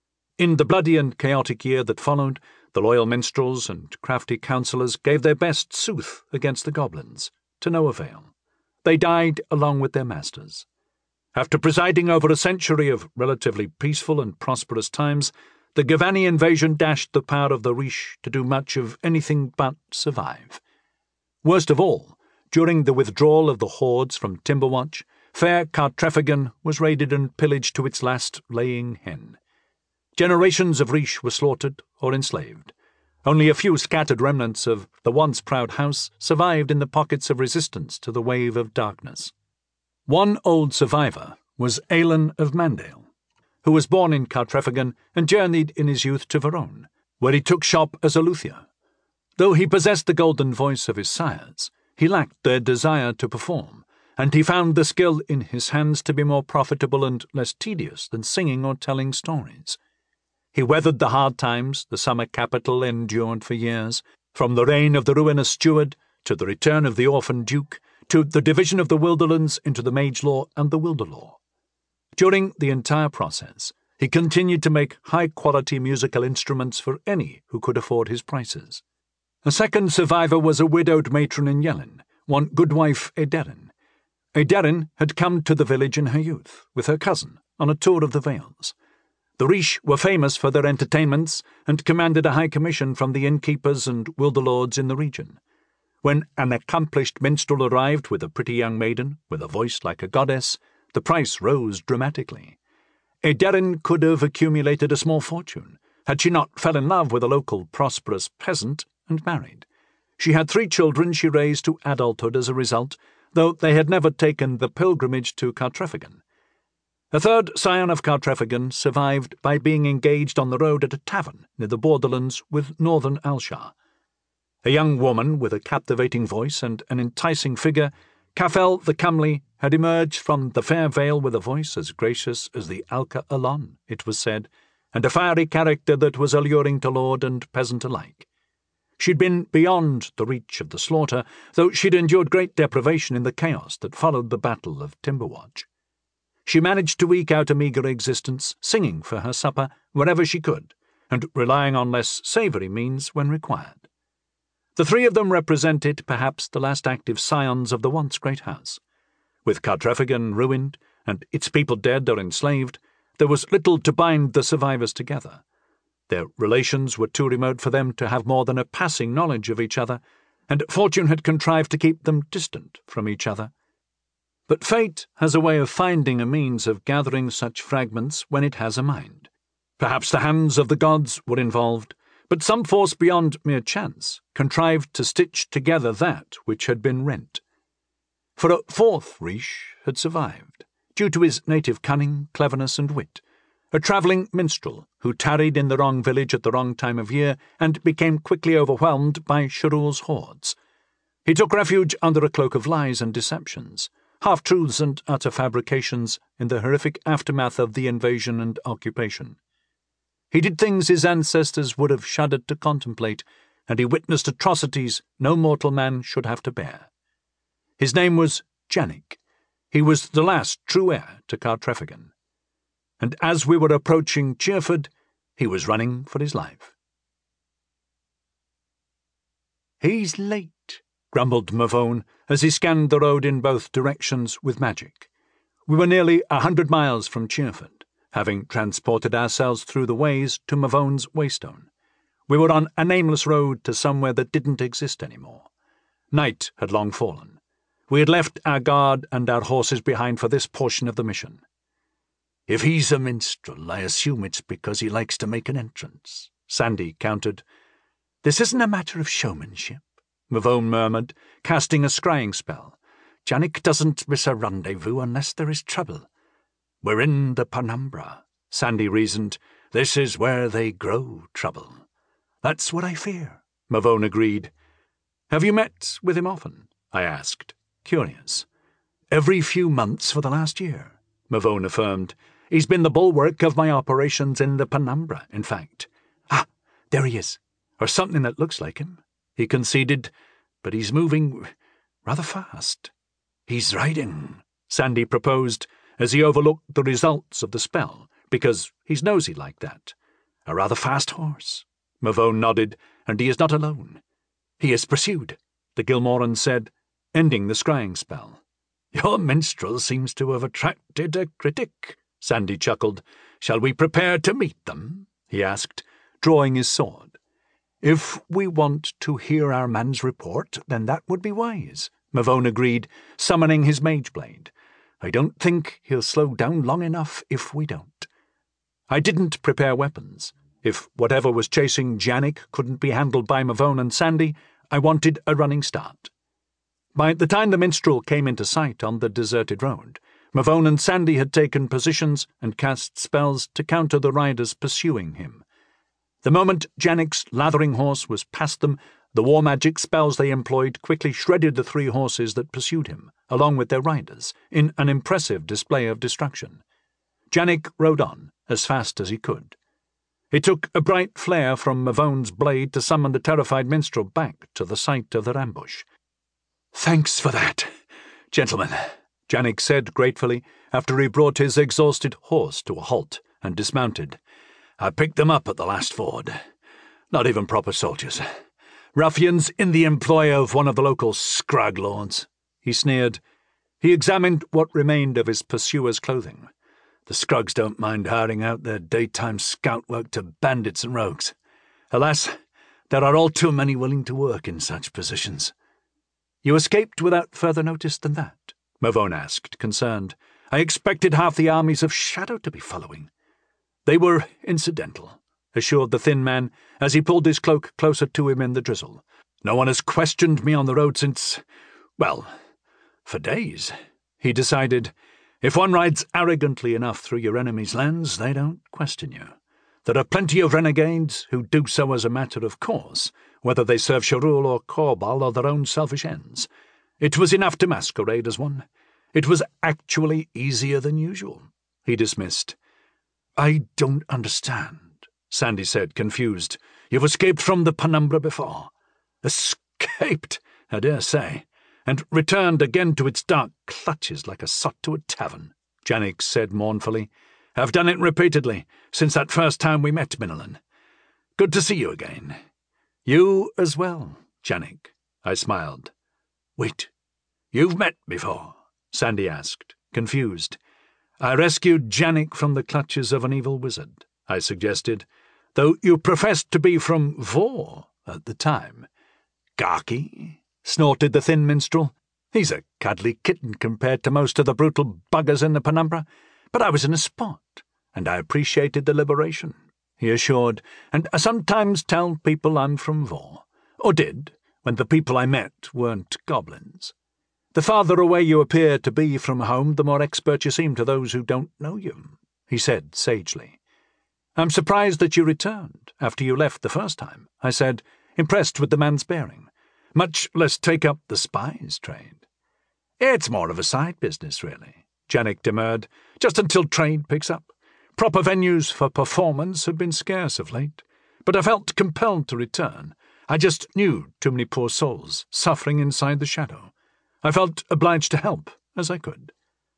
In the bloody and chaotic year that followed, the loyal minstrels and crafty counsellors gave their best sooth against the goblins, to no avail. They died along with their masters. After presiding over a century of relatively peaceful and prosperous times, the Gavani invasion dashed the power of the Riche to do much of anything but survive. Worst of all, during the withdrawal of the hordes from Timberwatch, fair Cartrefegan was raided and pillaged to its last laying hen. Generations of Riche were slaughtered or enslaved. Only a few scattered remnants of the once proud house survived in the pockets of resistance to the wave of darkness. One old survivor was Aelin of Mandale, who was born in Cartrefegan and journeyed in his youth to Verone, where he took shop as a luthier. Though he possessed the golden voice of his sires, he lacked their desire to perform, and he found the skill in his hands to be more profitable and less tedious than singing or telling stories. He weathered the hard times the summer capital endured for years, from the reign of the ruinous steward to the return of the orphan duke, to the division of the Wilderlands into the Mage Law and the Wilder Law. During the entire process, he continued to make high-quality musical instruments for any who could afford his prices. A second survivor was a widowed matron in Yellin, one goodwife Edarin. Edarin had come to the village in her youth, with her cousin, on a tour of the Vales. The Riche were famous for their entertainments and commanded a high commission from the innkeepers and Wilderlords in the region. When an accomplished minstrel arrived with a pretty young maiden, with a voice like a goddess, the price rose dramatically. Edarin could have accumulated a small fortune, had she not fell in love with a local prosperous peasant and married. She had 3 children she raised to adulthood as a result, though they had never taken the pilgrimage to Cartrefegan. A third scion of Cartrefegan survived by being engaged on the road at a tavern near the borderlands with northern Alshar. A young woman with a captivating voice and an enticing figure, Cafel the Comely had emerged from the fair vale with a voice as gracious as the Alca Alon, it was said, and a fiery character that was alluring to lord and peasant alike. She'd been beyond the reach of the slaughter, though she'd endured great deprivation in the chaos that followed the Battle of Timberwatch. She managed to eke out a meagre existence, singing for her supper wherever she could, and relying on less savoury means when required. The 3 of them represented perhaps the last active scions of the once great house. With Cartrefegan ruined, and its people dead or enslaved, there was little to bind the survivors together. Their relations were too remote for them to have more than a passing knowledge of each other, and fortune had contrived to keep them distant from each other. But fate has a way of finding a means of gathering such fragments when it has a mind. Perhaps the hands of the gods were involved, but some force beyond mere chance contrived to stitch together that which had been rent. For a 4th Riche had survived, due to his native cunning, cleverness, and wit, a travelling minstrel who tarried in the wrong village at the wrong time of year and became quickly overwhelmed by Sharul's hordes. He took refuge under a cloak of lies and deceptions, half-truths and utter fabrications in the horrific aftermath of the invasion and occupation. He did things his ancestors would have shuddered to contemplate, and he witnessed atrocities no mortal man should have to bear. His name was Janik. He was the last true heir to Cartrefegan. And as we were approaching Cheerford, he was running for his life. "He's late," grumbled Mavone as he scanned the road in both directions with magic. We were nearly 100 miles from Cheerford, having transported ourselves through the ways to Mavone's Waystone. We were on a nameless road to somewhere that didn't exist anymore. Night had long fallen. We had left our guard and our horses behind for this portion of the mission. "If he's a minstrel, I assume it's because he likes to make an entrance," Sandy countered. "This isn't a matter of showmanship," Mavone murmured, casting a scrying spell. "Janik doesn't miss a rendezvous unless there is trouble." "We're in the penumbra," Sandy reasoned. "This is where they grow trouble." "That's what I fear," Mavone agreed. "Have you met with him often?" I asked, curious. "Every few months for the last year," Mavone affirmed. "He's been the bulwark of my operations in the penumbra, in fact." "Ah, there he is, or something that looks like him," he conceded, "but he's moving rather fast." "He's riding," Sandy proposed, as he overlooked the results of the spell, because he's nosy like that. "A rather fast horse." Mavone nodded, "and he is not alone." "He is pursued," the Gilmoran said, ending the scrying spell. "Your minstrel seems to have attracted a critic," Sandy chuckled. "Shall we prepare to meet them?" he asked, drawing his sword. "If we want to hear our man's report, then that would be wise," Mavone agreed, summoning his mage blade. "I don't think he'll slow down long enough if we don't." I didn't prepare weapons. If whatever was chasing Janik couldn't be handled by Mavone and Sandy, I wanted a running start. By the time the minstrel came into sight on the deserted road, Mavone and Sandy had taken positions and cast spells to counter the riders pursuing him. The moment Janik's lathering horse was past them, the war magic spells they employed quickly shredded the 3 horses that pursued him, along with their riders, in an impressive display of destruction. Janik rode on, as fast as he could. It took a bright flare from Mavone's blade to summon the terrified minstrel back to the site of their ambush. "Thanks for that, gentlemen," Janik said gratefully, after he brought his exhausted horse to a halt and dismounted. "I picked them up at the last ford. Not even proper soldiers. Ruffians in the employ of one of the local scrag lords," he sneered. He examined what remained of his pursuer's clothing. "The scrugs don't mind hiring out their daytime scout work to bandits and rogues. Alas, there are all too many willing to work in such positions." "You escaped without further notice than that?" Mavone asked, concerned. "I expected half the armies of Shadow to be following." "They were incidental," assured the thin man, as he pulled his cloak closer to him in the drizzle. "No one has questioned me on the road since, well, for days," he decided. "If one rides arrogantly enough through your enemy's lands, they don't question you. There are plenty of renegades who do so as a matter of course, whether they serve Sharul or Korbal or their own selfish ends. It was enough to masquerade as one. It was actually easier than usual," he dismissed. "I don't understand," Sandy said, confused. "You've escaped from the penumbra before." "Escaped, I dare say, and returned again to its dark clutches like a sot to a tavern," Janik said mournfully. "I've done it repeatedly, since that first time we met, Minolan. Good to see you again." "You as well, Janik," I smiled. "Wait, you've met before?" Sandy asked, confused. "I rescued Janik from the clutches of an evil wizard," I suggested, "though you professed to be from Vor at the time." "Gaki?" snorted the thin minstrel. "He's a cuddly kitten compared to most of the brutal buggers in the penumbra. But I was in a spot, and I appreciated the liberation," he assured, "and I sometimes tell people I'm from Vor, or did, when the people I met weren't goblins. The farther away you appear to be from home, the more expert you seem to those who don't know you," he said sagely. "I'm surprised that you returned after you left the first time," I said, impressed with the man's bearing. "Much less take up the spy's trade." "It's more of a side business, really," Janik demurred, "just until trade picks up. Proper venues for performance have been scarce of late, but I felt compelled to return. I just knew too many poor souls suffering inside the Shadow. I felt obliged to help as I could."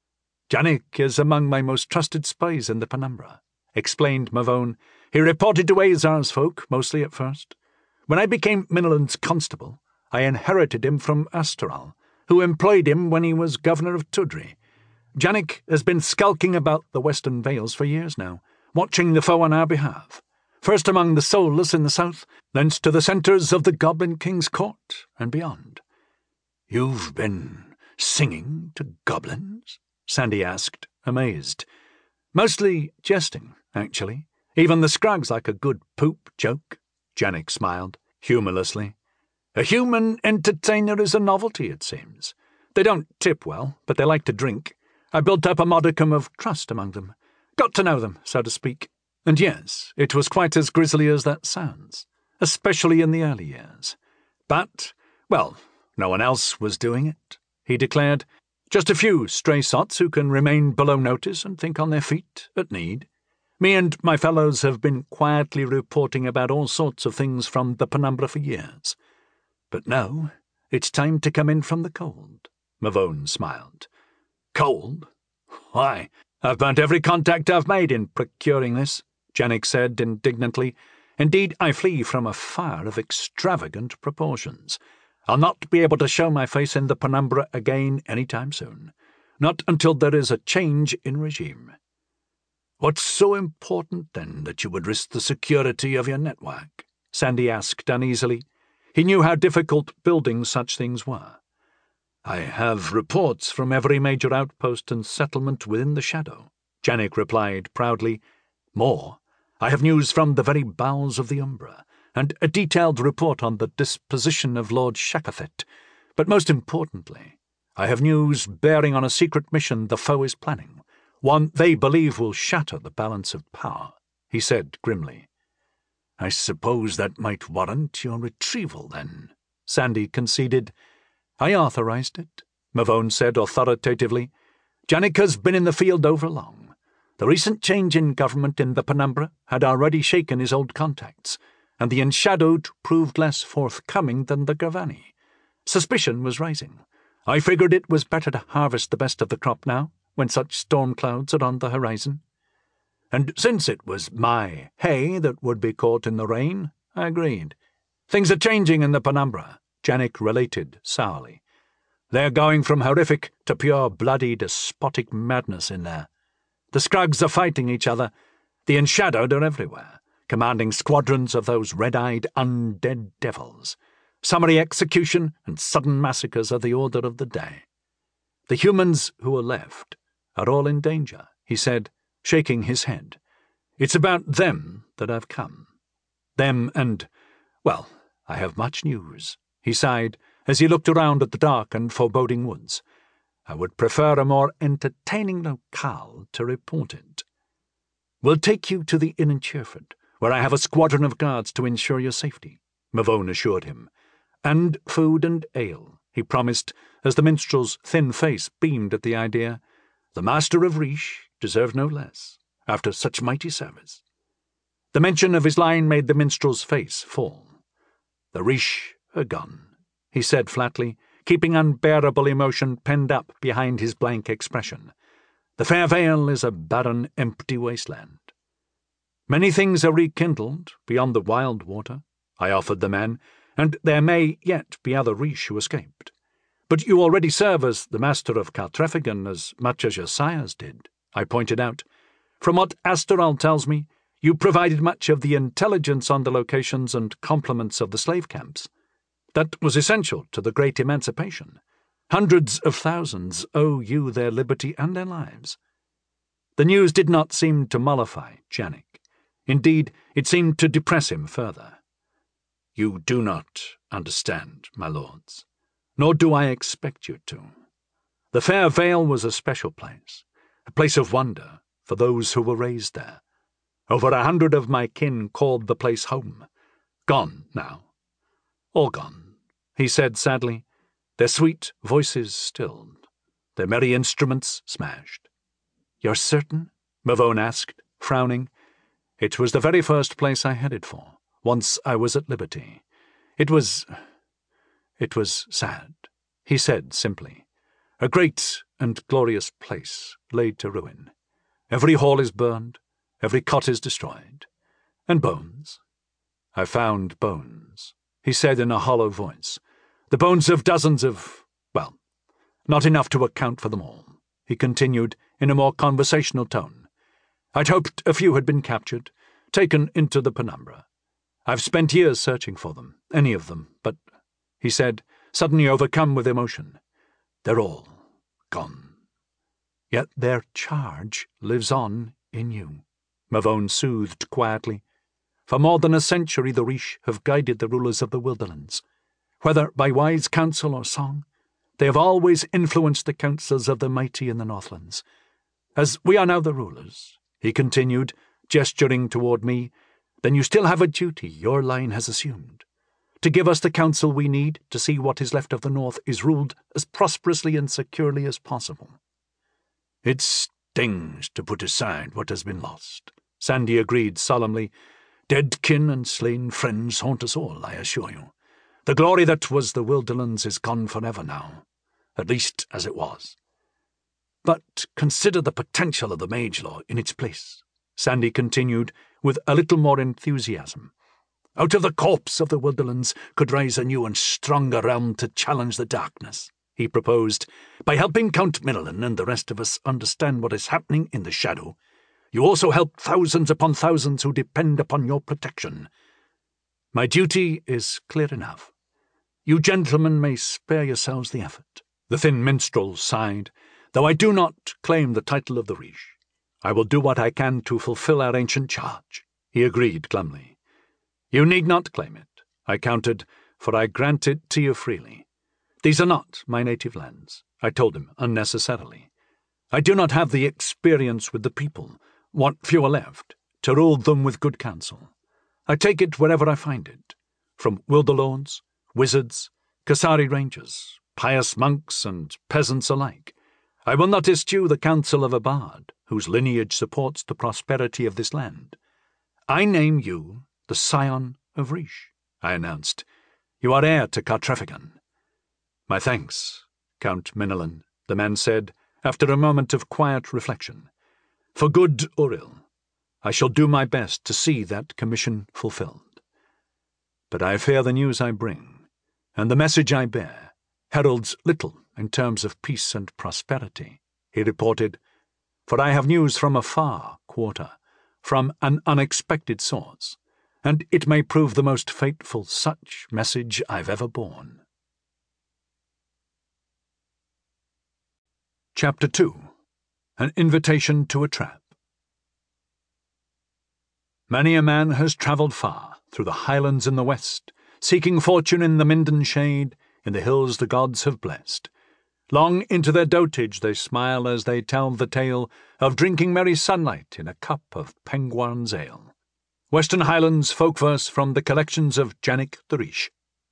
"Janik is among my most trusted spies in the Penumbra," explained Mavone. "He reported to Azar's folk, mostly at first. When I became Miniland's constable, I inherited him from Asteral, who employed him when he was governor of Tudri. Janik has been skulking about the Western Vales for years now, watching the foe on our behalf. First among the soulless in the south, thence to the centres of the Goblin King's court and beyond." "You've been singing to goblins?" Sandy asked, amazed. "Mostly jesting, actually. Even the Scrugs like a good poop joke," Janik smiled, humourlessly. "A human entertainer is a novelty, it seems. They don't tip well, but they like to drink. I built up a modicum of trust among them. Got to know them, so to speak. And yes, it was quite as grisly as that sounds, especially in the early years. But, well, no one else was doing it," he declared. "Just a few stray sots who can remain below notice and think on their feet at need. Me and my fellows have been quietly reporting about all sorts of things from the Penumbra for years. But now it's time to come in from the cold." Mavone smiled. "Cold? Why, I've burnt every contact I've made in procuring this," Janik said indignantly. "Indeed, I flee from a fire of extravagant proportions. I'll not be able to show my face in the Penumbra again any time soon. Not until there is a change in regime." "What's so important, then, that you would risk the security of your network?" Sandy asked uneasily. He knew how difficult building such things were. "I have reports from every major outpost and settlement within the Shadow," Janik replied proudly. "More, I have news from the very bowels of the Umbra, and a detailed report on the disposition of Lord Shakathet. But most importantly, I have news bearing on a secret mission the foe is planning, one they believe will shatter the balance of power," he said grimly. "I suppose that might warrant your retrieval, then," Sandy conceded. "I authorized it," Mavone said authoritatively. "Janik has been in the field overlong. The recent change in government in the Penumbra had already shaken his old contacts, and the Enshadowed proved less forthcoming than the Gavani. Suspicion was rising. I figured it was better to harvest the best of the crop now, when such storm clouds are on the horizon. And since it was my hay that would be caught in the rain, I agreed. Things are changing in the Penumbra," Janik related sourly. "They're going from horrific to pure bloody despotic madness in there. The Scrugs are fighting each other. The Enshadowed are everywhere, commanding squadrons of those red-eyed undead devils. Summary execution and sudden massacres are the order of the day. The humans who are left are all in danger," he said, shaking his head. "It's about them that I've come. Them and, well, I have much news," he sighed as he looked around at the dark and foreboding woods. "I would prefer a more entertaining locale to report it." "We'll take you to the inn in Cheerford, where I have a squadron of guards to ensure your safety," Mavone assured him. "And food and ale," he promised, as the minstrel's thin face beamed at the idea. "The Master of Riche deserved no less, after such mighty service." The mention of his line made the minstrel's face fall. "The Riche are gone," he said flatly, keeping unbearable emotion penned up behind his blank expression. "The Fair Vale is a barren, empty wasteland." "Many things are rekindled beyond the wild water," I offered the man, "and there may yet be other Riche who escaped. But you already serve as the Master of Caltrephigan as much as your sires did," I pointed out. "From what Asteral tells me, you provided much of the intelligence on the locations and complements of the slave camps. That was essential to the great emancipation. Hundreds of thousands owe you their liberty and their lives." The news did not seem to mollify Janik. Indeed, it seemed to depress him further. "You do not understand, my lords, nor do I expect you to. The Fair Vale was a special place, a place of wonder for those who were raised there. Over 100 of my kin called the place home. Gone now. All gone," he said sadly, their sweet voices stilled, their merry instruments smashed. "You're certain?" Mavone asked, frowning. "It was the very first place I headed for, once I was at liberty. It was sad," he said simply. "A great and glorious place laid to ruin. Every hall is burned, every cot is destroyed. And bones. I found bones, he said in a hollow voice. The bones of dozens of, well, not enough to account for them all, he continued in a more conversational tone. I'd hoped a few had been captured, taken into the penumbra. I've spent years searching for them, any of them, but, he said, suddenly overcome with emotion, they're all gone. Yet their charge lives on in you, Mavone soothed quietly. For more than a century the Rish have guided the rulers of the Wilderlands. Whether by wise counsel or song, they have always influenced the counsels of the mighty in the Northlands. As we are now the rulers, he continued, gesturing toward me, then you still have a duty your line has assumed, to give us the counsel we need to see what is left of the North is ruled as prosperously and securely as possible. It stings to put aside what has been lost, Sandy agreed solemnly. Dead kin and slain friends haunt us all, I assure you. The glory that was the Wilderlands is gone forever now, at least as it was. But consider the potential of the Mage Law in its place, Sandy continued with a little more enthusiasm. Out of the corpse of the Wilderlands could rise a new and stronger realm to challenge the darkness, he proposed. By helping Count Minolin and the rest of us understand what is happening in the shadow, you also help thousands upon thousands who depend upon your protection. My duty is clear enough. You gentlemen may spare yourselves the effort. The thin minstrel sighed. Though I do not claim the title of the Rish, I will do what I can to fulfill our ancient charge, he agreed glumly. You need not claim it, I countered, for I grant it to you freely. These are not my native lands, I told him unnecessarily. I do not have the experience with the people, what few are left, to rule them with good counsel. I take it wherever I find it, from Wilderlords, wizards, Kasari rangers, pious monks and peasants alike. I will not eschew the counsel of a bard, whose lineage supports the prosperity of this land. I name you the scion of Rish, I announced. You are heir to Cartrefigan. My thanks, Count Minolin, the man said, after a moment of quiet reflection. For good or ill, I shall do my best to see that commission fulfilled. But I fear the news I bring, and the message I bear, heralds little in terms of peace and prosperity, he reported, for I have news from a far quarter, from an unexpected source, and it may prove the most fateful such message I've ever borne. Chapter 2. An Invitation to a Trap. Many a man has travelled far through the highlands in the west, seeking fortune in the Minden shade, in the hills the gods have blessed. Long into their dotage they smile as they tell the tale of drinking merry sunlight in a cup of Penguarn's ale. Western Highlands Folkverse from the collections of Janik the Rish.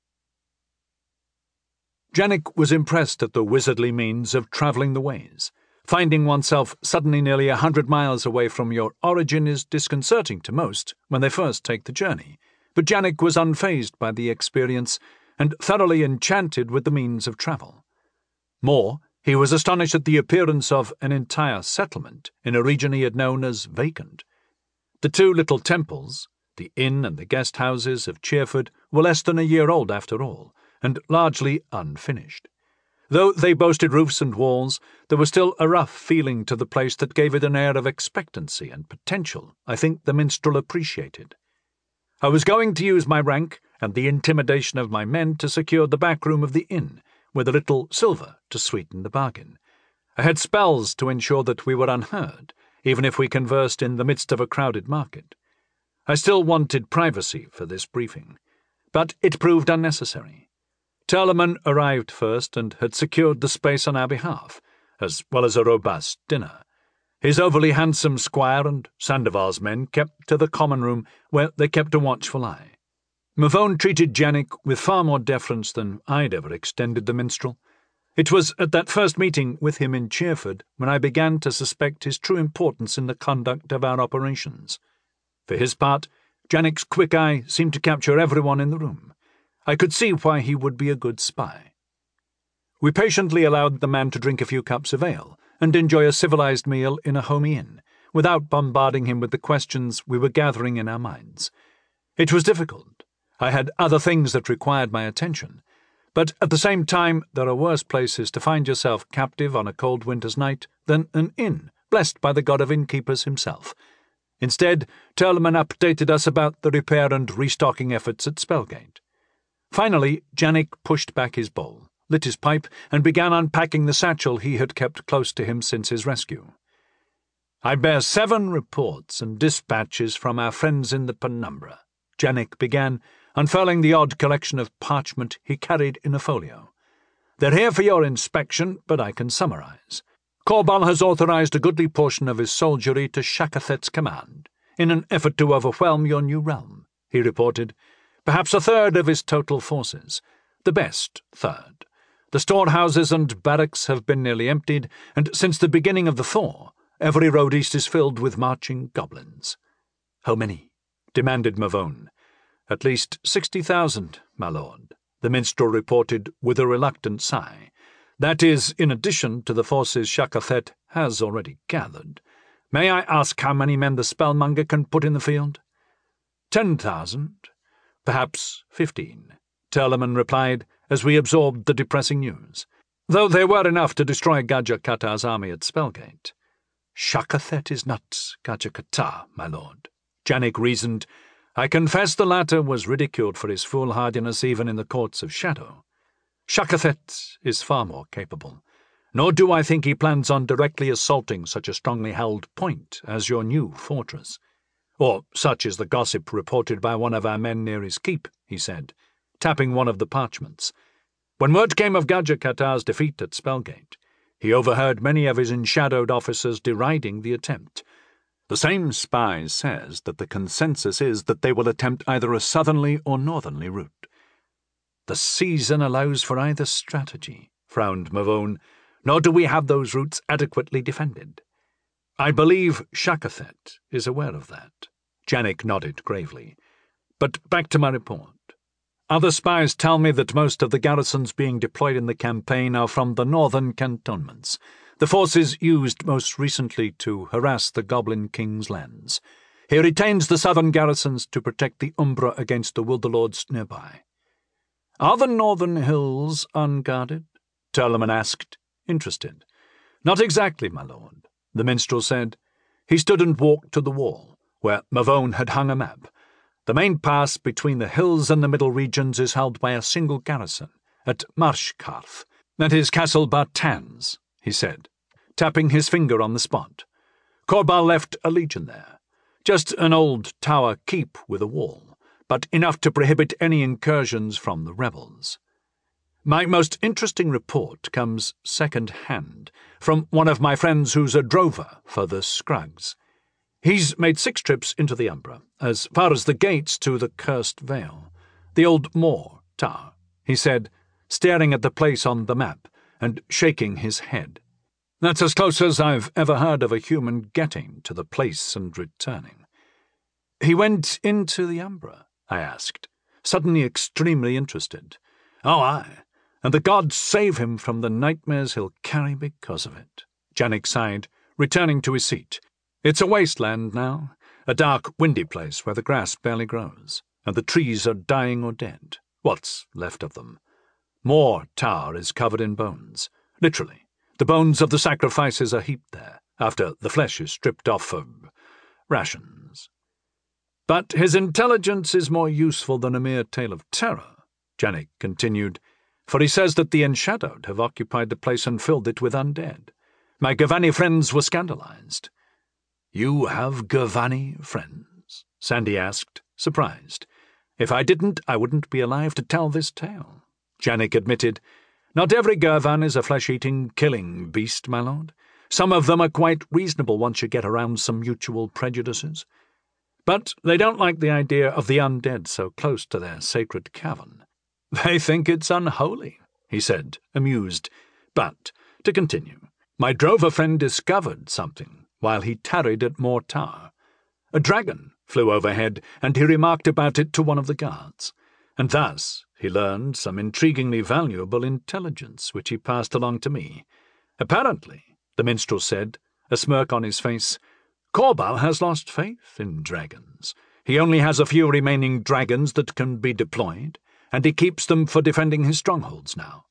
Janik was impressed at the wizardly means of travelling the ways. Finding oneself suddenly nearly 100 miles away from your origin is disconcerting to most when they first take the journey, but Janik was unfazed by the experience and thoroughly enchanted with the means of travel. More, he was astonished at the appearance of an entire settlement in a region he had known as vacant. The two little temples, the inn and the guest houses of Cheerford, were less than a year old after all, and largely unfinished. Though they boasted roofs and walls, there was still a rough feeling to the place that gave it an air of expectancy and potential I think the minstrel appreciated. I was going to use my rank and the intimidation of my men to secure the back room of the inn, with a little silver to sweeten the bargain. I had spells to ensure that we were unheard, even if we conversed in the midst of a crowded market. I still wanted privacy for this briefing, but it proved unnecessary. Turleman arrived first and had secured the space on our behalf, as well as a robust dinner. His overly handsome squire and Sandoval's men kept to the common room, where they kept a watchful eye. Mavone treated Janik with far more deference than I'd ever extended the minstrel. It was at that first meeting with him in Cheerford when I began to suspect his true importance in the conduct of our operations. For his part, Janik's quick eye seemed to capture everyone in the room. I could see why he would be a good spy. We patiently allowed the man to drink a few cups of ale and enjoy a civilized meal in a homey inn, without bombarding him with the questions we were gathering in our minds. It was difficult. I had other things that required my attention. But at the same time, there are worse places to find yourself captive on a cold winter's night than an inn blessed by the god of innkeepers himself. Instead, Turleman updated us about the repair and restocking efforts at Spellgate. Finally, Janik pushed back his bowl, lit his pipe, and began unpacking the satchel he had kept close to him since his rescue. "I bear 7 reports and dispatches from our friends in the Penumbra," Janik began, unfurling the odd collection of parchment he carried in a folio. "They're here for your inspection, but I can summarize. Korbal has authorized a goodly portion of his soldiery to Shakathet's command, in an effort to overwhelm your new realm," he reported. "Perhaps a third of his total forces. The best third. The storehouses and barracks have been nearly emptied, and since the beginning of the thaw, every road east is filled with marching goblins." "How many?" demanded Mavone. "At least 60,000, my lord," the minstrel reported with a reluctant sigh. "That is in addition to the forces Shakathet has already gathered. May I ask how many men the spellmonger can put in the field?" 10,000, perhaps 15, Turleman replied as we absorbed the depressing news, though they were enough to destroy Gadja Katar's army at Spellgate. "Shakathet is not Gadja Katar, my lord," Janik reasoned. "I confess the latter was ridiculed for his foolhardiness even in the courts of shadow. Shakathet is far more capable, nor do I think he plans on directly assaulting such a strongly held point as your new fortress. Or such is the gossip reported by one of our men near his keep," he said, tapping one of the parchments. "When word came of Gadja Katar's defeat at Spellgate, he overheard many of his enshadowed officers deriding the attempt. The same spy says that the consensus is that they will attempt either a southerly or northerly route." "The season allows for either strategy," frowned Mavone, "nor do we have those routes adequately defended." "I believe Shakathet is aware of that," Janik nodded gravely. "But back to my report. Other spies tell me that most of the garrisons being deployed in the campaign are from the northern cantonments, the forces used most recently to harass the Goblin King's lands. He retains the southern garrisons to protect the Umbra against the Wilderlords nearby." "Are the northern hills unguarded?" Turleman asked, interested. "Not exactly, my lord," the minstrel said. He stood and walked to the wall, where Mavone had hung a map. "The main pass between the hills and the middle regions is held by a single garrison, at Marshkarth. That is Castle Bartans," he said, tapping his finger on the spot. "Korbal left a legion there. Just an old tower keep with a wall, but enough to prohibit any incursions from the rebels. My most interesting report comes second-hand, from one of my friends who's a drover for the Scruggs. He's made 6 trips into the Umbra, as far as the gates to the Cursed Vale, the old Moor Tower," he said, staring at the place on the map and shaking his head. "That's as close as I've ever heard of a human getting to the place and returning." "He went into the Umbra?" I asked, suddenly extremely interested. "Oh, aye, and the gods save him from the nightmares he'll carry because of it," Janik sighed, returning to his seat. "It's a wasteland now, a dark, windy place where the grass barely grows, and the trees are dying or dead, what's left of them. Moor Tower is covered in bones. Literally, the bones of the sacrifices are heaped there, after the flesh is stripped off for rations. But his intelligence is more useful than a mere tale of terror," Janik continued, "for he says that the Enshadowed have occupied the place and filled it with undead. My Gavani friends were scandalized." "You have Gavani friends?" Sandy asked, surprised. "If I didn't, I wouldn't be alive to tell this tale," Janik admitted. "Not every Gurvan is a flesh-eating, killing beast, my lord. Some of them are quite reasonable once you get around some mutual prejudices. But they don't like the idea of the undead so close to their sacred cavern. They think it's unholy," he said, amused. "But, to continue, my drover friend discovered something while he tarried at Moor Tower. A dragon flew overhead, and he remarked about it to one of the guards. and thus he learned some intriguingly valuable intelligence which he passed along to me. Apparently, the minstrel said, a smirk on his face, Corbowl has lost faith in dragons. He only has a few remaining dragons that can be deployed, and he keeps them for defending his strongholds now.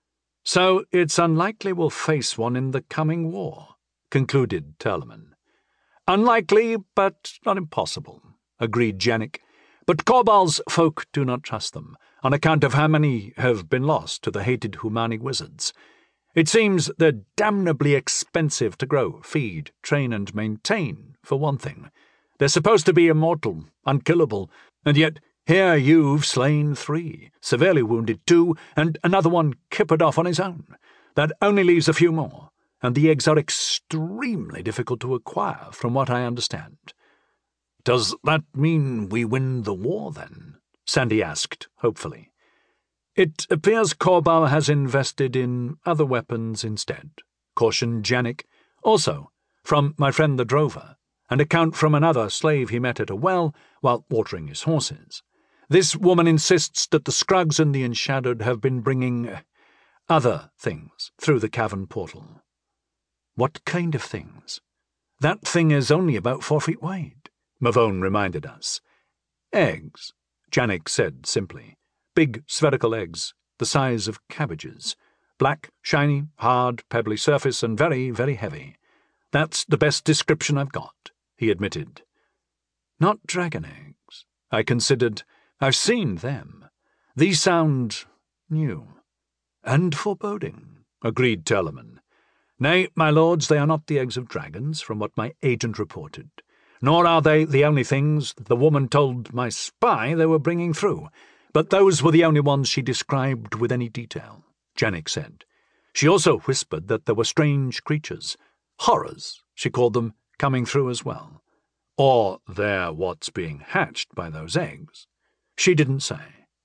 So it's unlikely we'll face one in the coming war, concluded Telerman. Unlikely, but not impossible, agreed Janik. But Corbowl's folk do not trust them, on account of how many have been lost to the hated Humani wizards. It seems they're damnably expensive to grow, feed, train, and maintain, for one thing. They're supposed to be immortal, unkillable, and yet here you've slain 3, severely wounded 2, and another one kippered off on his own. That only leaves a few more, and the eggs are extremely difficult to acquire, from what I understand. Does that mean we win the war, then? Sandy asked, hopefully. It appears Corbowl has invested in other weapons instead, cautioned Janik. Also, from my friend the drover, an account from another slave he met at a well while watering his horses. This woman insists that the Scrugs and the Enshadowed have been bringing other things through the cavern portal. What kind of things? That thing is only about 4 feet wide, Mavone reminded us. Eggs, Janik said simply. Big spherical eggs, the size of cabbages. Black, shiny, hard, pebbly surface, and very, very heavy. That's the best description I've got, he admitted. Not dragon eggs, I considered. I've seen them. These sound new. And foreboding, agreed Telerman. Nay, my lords, they are not the eggs of dragons, from what my agent reported. Nor are they the only things the woman told my spy they were bringing through. But those were the only ones she described with any detail, Janik said. She also whispered that there were strange creatures, horrors, she called them, coming through as well. Or they're what's being hatched by those eggs. She didn't say.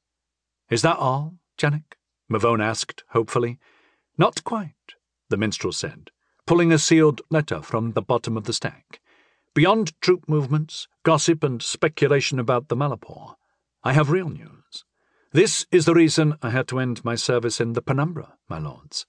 Is that all, Janik? Mavone asked, hopefully. Not quite, the minstrel said, pulling a sealed letter from the bottom of the stack. Beyond troop movements, gossip, and speculation about the Malapore, I have real news. This is the reason I had to end my service in the Penumbra, my lords.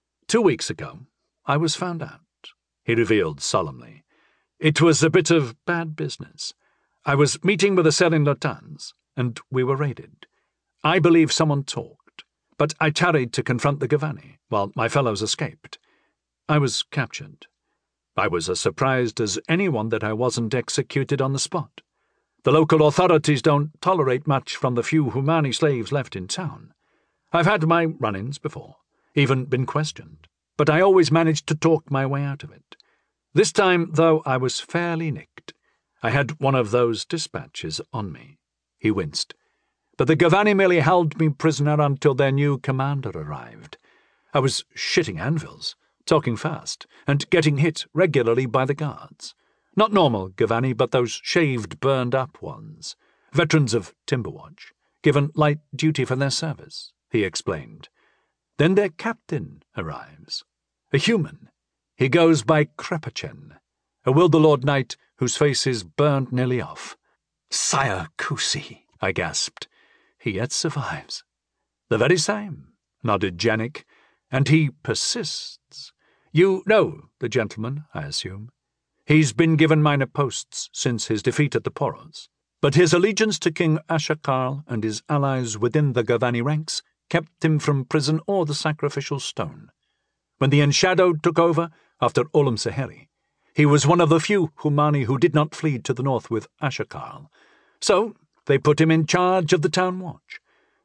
2 weeks ago, I was found out, he revealed solemnly. It was a bit of bad business. I was meeting with a cell in Lotans, and we were raided. I believe someone talked, but I tarried to confront the Gavani, while my fellows escaped. I was captured. I was as surprised as anyone that I wasn't executed on the spot. The local authorities don't tolerate much from the few Humani slaves left in town. I've had my run-ins before, even been questioned, but I always managed to talk my way out of it. This time, though, I was fairly nicked. I had one of those dispatches on me. He winced. But the Gavani merely held me prisoner until their new commander arrived. I was shitting anvils, talking fast, and getting hit regularly by the guards. Not normal Gavani, but those shaved, burned-up ones. Veterans of Timberwatch, given light duty for their service, he explained. Then their captain arrives. A human. He goes by Krepachen, a Wilderlord knight whose face is burned nearly off. Sire Kusi, I gasped. He yet survives. The very same, nodded Janik, and he persists. You know the gentleman, I assume. He's been given minor posts since his defeat at the Poros, but his allegiance to King Ashakal and his allies within the Gavani ranks kept him from prison or the sacrificial stone. When the Enshadowed took over, after Olam Seheri, he was one of the few Humani who did not flee to the north with Ashakal, so they put him in charge of the town watch.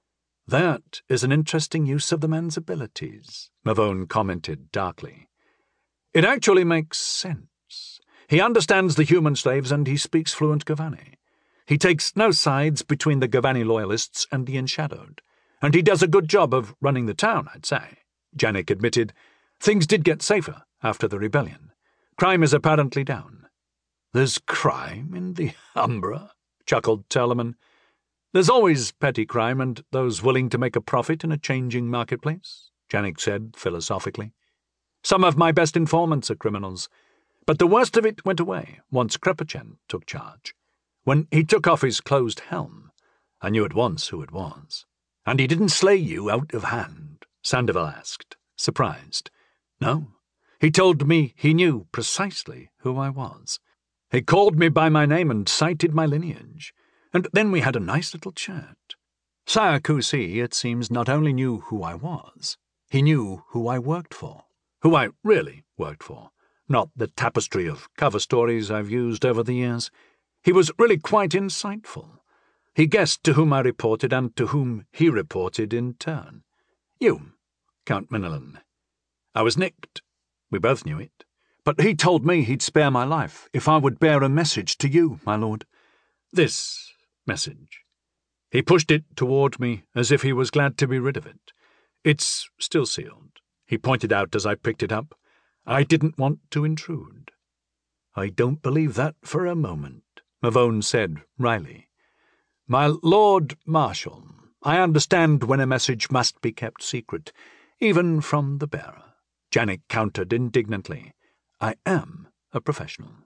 That is an interesting use of the man's abilities, Mavone commented darkly. It actually makes sense. He understands the human slaves and he speaks fluent Gavani. He takes no sides between the Gavani loyalists and the Enshadowed, and he does a good job of running the town, I'd say, Janik admitted. Things did get safer after the rebellion. Crime is apparently down. There's crime in the Umbra, chuckled Telerman. There's always petty crime and those willing to make a profit in a changing marketplace, Janik said philosophically. Some of my best informants are criminals, but the worst of it went away once Krepachen took charge. When he took off his closed helm, I knew at once who it was. "And he didn't slay you out of hand?" Sandoval asked, surprised. "No. He told me he knew precisely who I was. He called me by my name and cited my lineage, and then we had a nice little chat. Sire Kusi, it seems, not only knew who I was, he knew who I worked for. Who I really worked for, not the tapestry of cover stories I've used over the years. He was really quite insightful. He guessed to whom I reported and to whom he reported in turn. You, Count Minilin. I was nicked. We both knew it. But he told me he'd spare my life if I would bear a message to you, my lord. This message." He pushed it toward me as if he was glad to be rid of it. "It's still sealed," he pointed out as I picked it up. "I didn't want to intrude." "I don't believe that for a moment," Mavone said wryly. "My Lord Marshal, I understand when a message must be kept secret, even from the bearer," Janek countered indignantly. "I am a professional."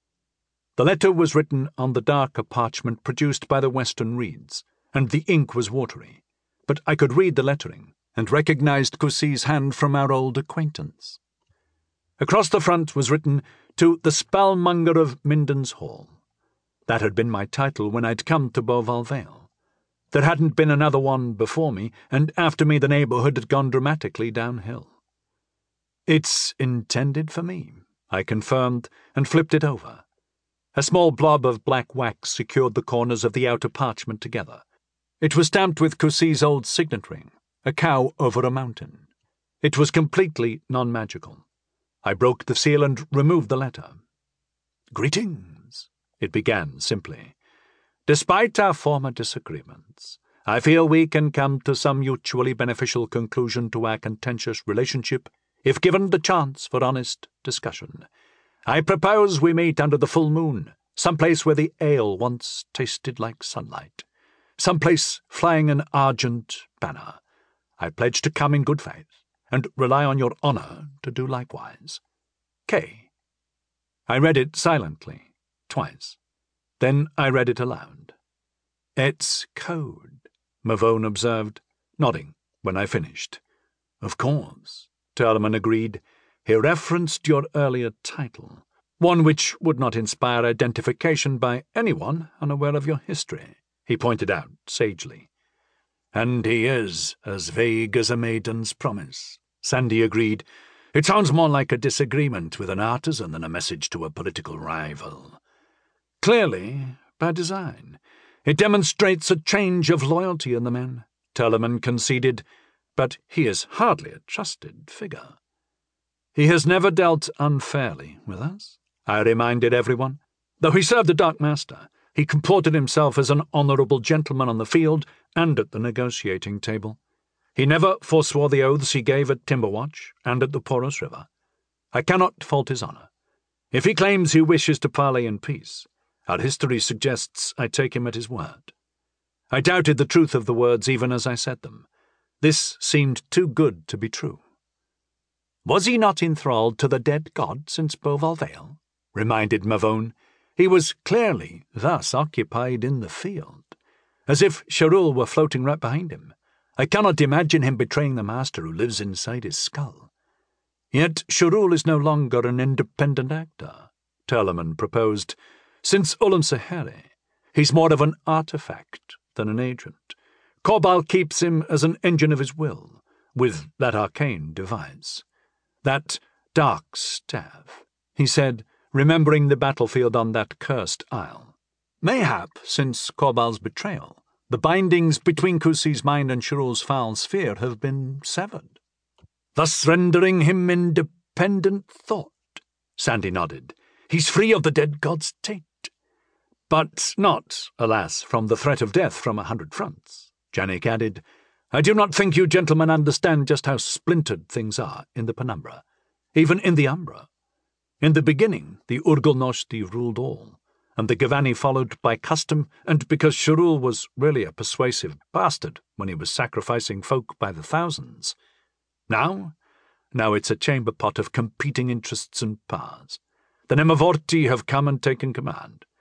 The letter was written on the darker parchment produced by the Western Reeds, and the ink was watery, but I could read the lettering and recognized Kusi's hand from our old acquaintance. Across the front was written, "To the Spellmonger of Minden's Hall." That had been my title when I'd come to Beauval Vale. There hadn't been another one before me, and after me the neighbourhood had gone dramatically downhill. "It's intended for me," I confirmed, and flipped it over. A small blob of black wax secured the corners of the outer parchment together. It was stamped with Kusi's old signet ring, a cow over a mountain. It was completely non-magical. I broke the seal and removed the letter. "Greetings," it began simply. "Despite our former disagreements, I feel we can come to some mutually beneficial conclusion to our contentious relationship if given the chance for honest discussion. I propose we meet under the full moon, someplace where the ale once tasted like sunlight, someplace flying an argent banner. I pledge to come in good faith, and rely on your honour to do likewise. K." I read it silently, twice. Then I read it aloud. "It's code," Mavone observed, nodding when I finished. "Of course," Turleman agreed. "He referenced your earlier title, one which would not inspire identification by anyone unaware of your history," he pointed out sagely. "And he is as vague as a maiden's promise," Sandy agreed. "It sounds more like a disagreement with an artisan than a message to a political rival." "Clearly, by design. It demonstrates a change of loyalty in the man," Turleman conceded, "but he is hardly a trusted figure." "He has never dealt unfairly with us," I reminded everyone. "Though he served the Dark Master, he comported himself as an honourable gentleman on the field and at the negotiating table. He never forswore the oaths he gave at Timberwatch and at the Porous River. I cannot fault his honour. If he claims he wishes to parley in peace, our history suggests I take him at his word." I doubted the truth of the words even as I said them. This seemed too good to be true. "Was he not enthralled to the dead god since Beauval Vale?" reminded Mavone. "He was clearly thus occupied in the field, as if Sharul were floating right behind him. I cannot imagine him betraying the master who lives inside his skull." "Yet Sharul is no longer an independent actor," Turleman proposed. "Since Ulam Saheri, he's more of an artifact than an agent. Korbal keeps him as an engine of his will, with that arcane device. That dark staff," he said, remembering the battlefield on that cursed isle. "Mayhap, since Korbal's betrayal, the bindings between Kusi's mind and Sharul's foul sphere have been severed, thus rendering him independent thought." Sandy nodded. "He's free of the dead god's taint." "But not, alas, from the threat of death from 100 fronts," Janek added. "I do not think you gentlemen understand just how splintered things are in the Penumbra, even in the Umbra. In the beginning, the Urgulnoshti ruled all, and the Gavani followed by custom and because Sharul was really a persuasive bastard when he was sacrificing folk by the thousands. Now it's a chamber pot of competing interests and powers. The Nemavorti have come and taken command.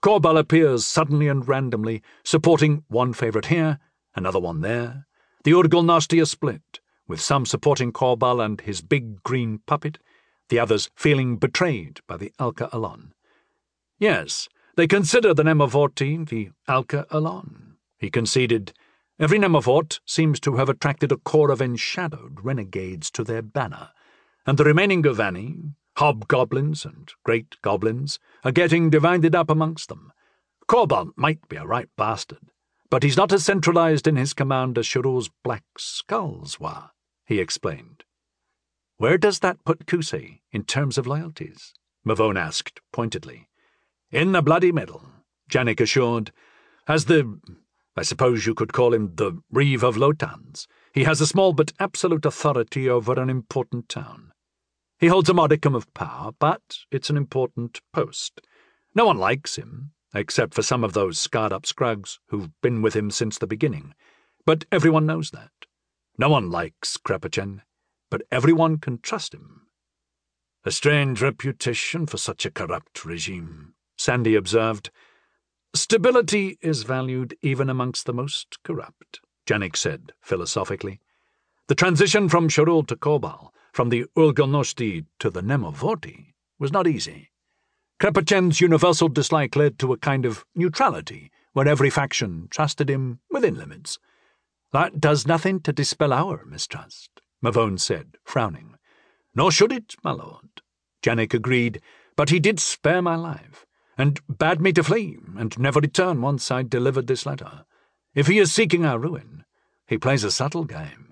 Corbal appears suddenly and randomly, supporting one favourite here, another one there. The Urgulnosti are split, with some supporting Corbal and his big green puppet, the others feeling betrayed by the Alca Alon. Yes, they consider the Nemovorti the Alca Alon, he conceded. Every Nemovort seems to have attracted a corps of enshadowed renegades to their banner, and the remaining Gavani, hobgoblins and great goblins, are getting divided up amongst them. Corbal might be a right bastard, but he's not as centralized in his command as Shurul's Black Skulls were, he explained. Where does that put Kusei in terms of loyalties? Mavone asked pointedly. In the bloody middle, Janik assured. As I suppose you could call him the Reeve of Lotans, he has a small but absolute authority over an important town. He holds a modicum of power, but it's an important post. No one likes him, except for some of those scarred-up scrugs who've been with him since the beginning. But everyone knows that. No one likes Krepachen, but everyone can trust him. A strange reputation for such a corrupt regime, Sandy observed. Stability is valued even amongst the most corrupt, Janik said philosophically. The transition from Shurul to Corbal, from the Urgulnosti to the Nemovorti, was not easy. Krepachen's universal dislike led to a kind of neutrality, where every faction trusted him within limits. That does nothing to dispel our mistrust, Mavone said, frowning. Nor should it, my lord, Janik agreed, but he did spare my life, and bade me to flee and never return once I delivered this letter. If he is seeking our ruin, he plays a subtle game.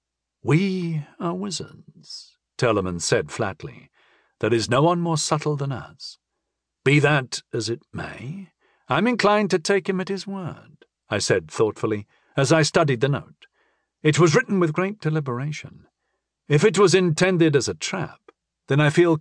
We are wizards, Tellerman said flatly. There is no one more subtle than us. Be that as it may, I'm inclined to take him at his word, I said thoughtfully, as I studied the note. It was written with great deliberation. If it was intended as a trap, then I feel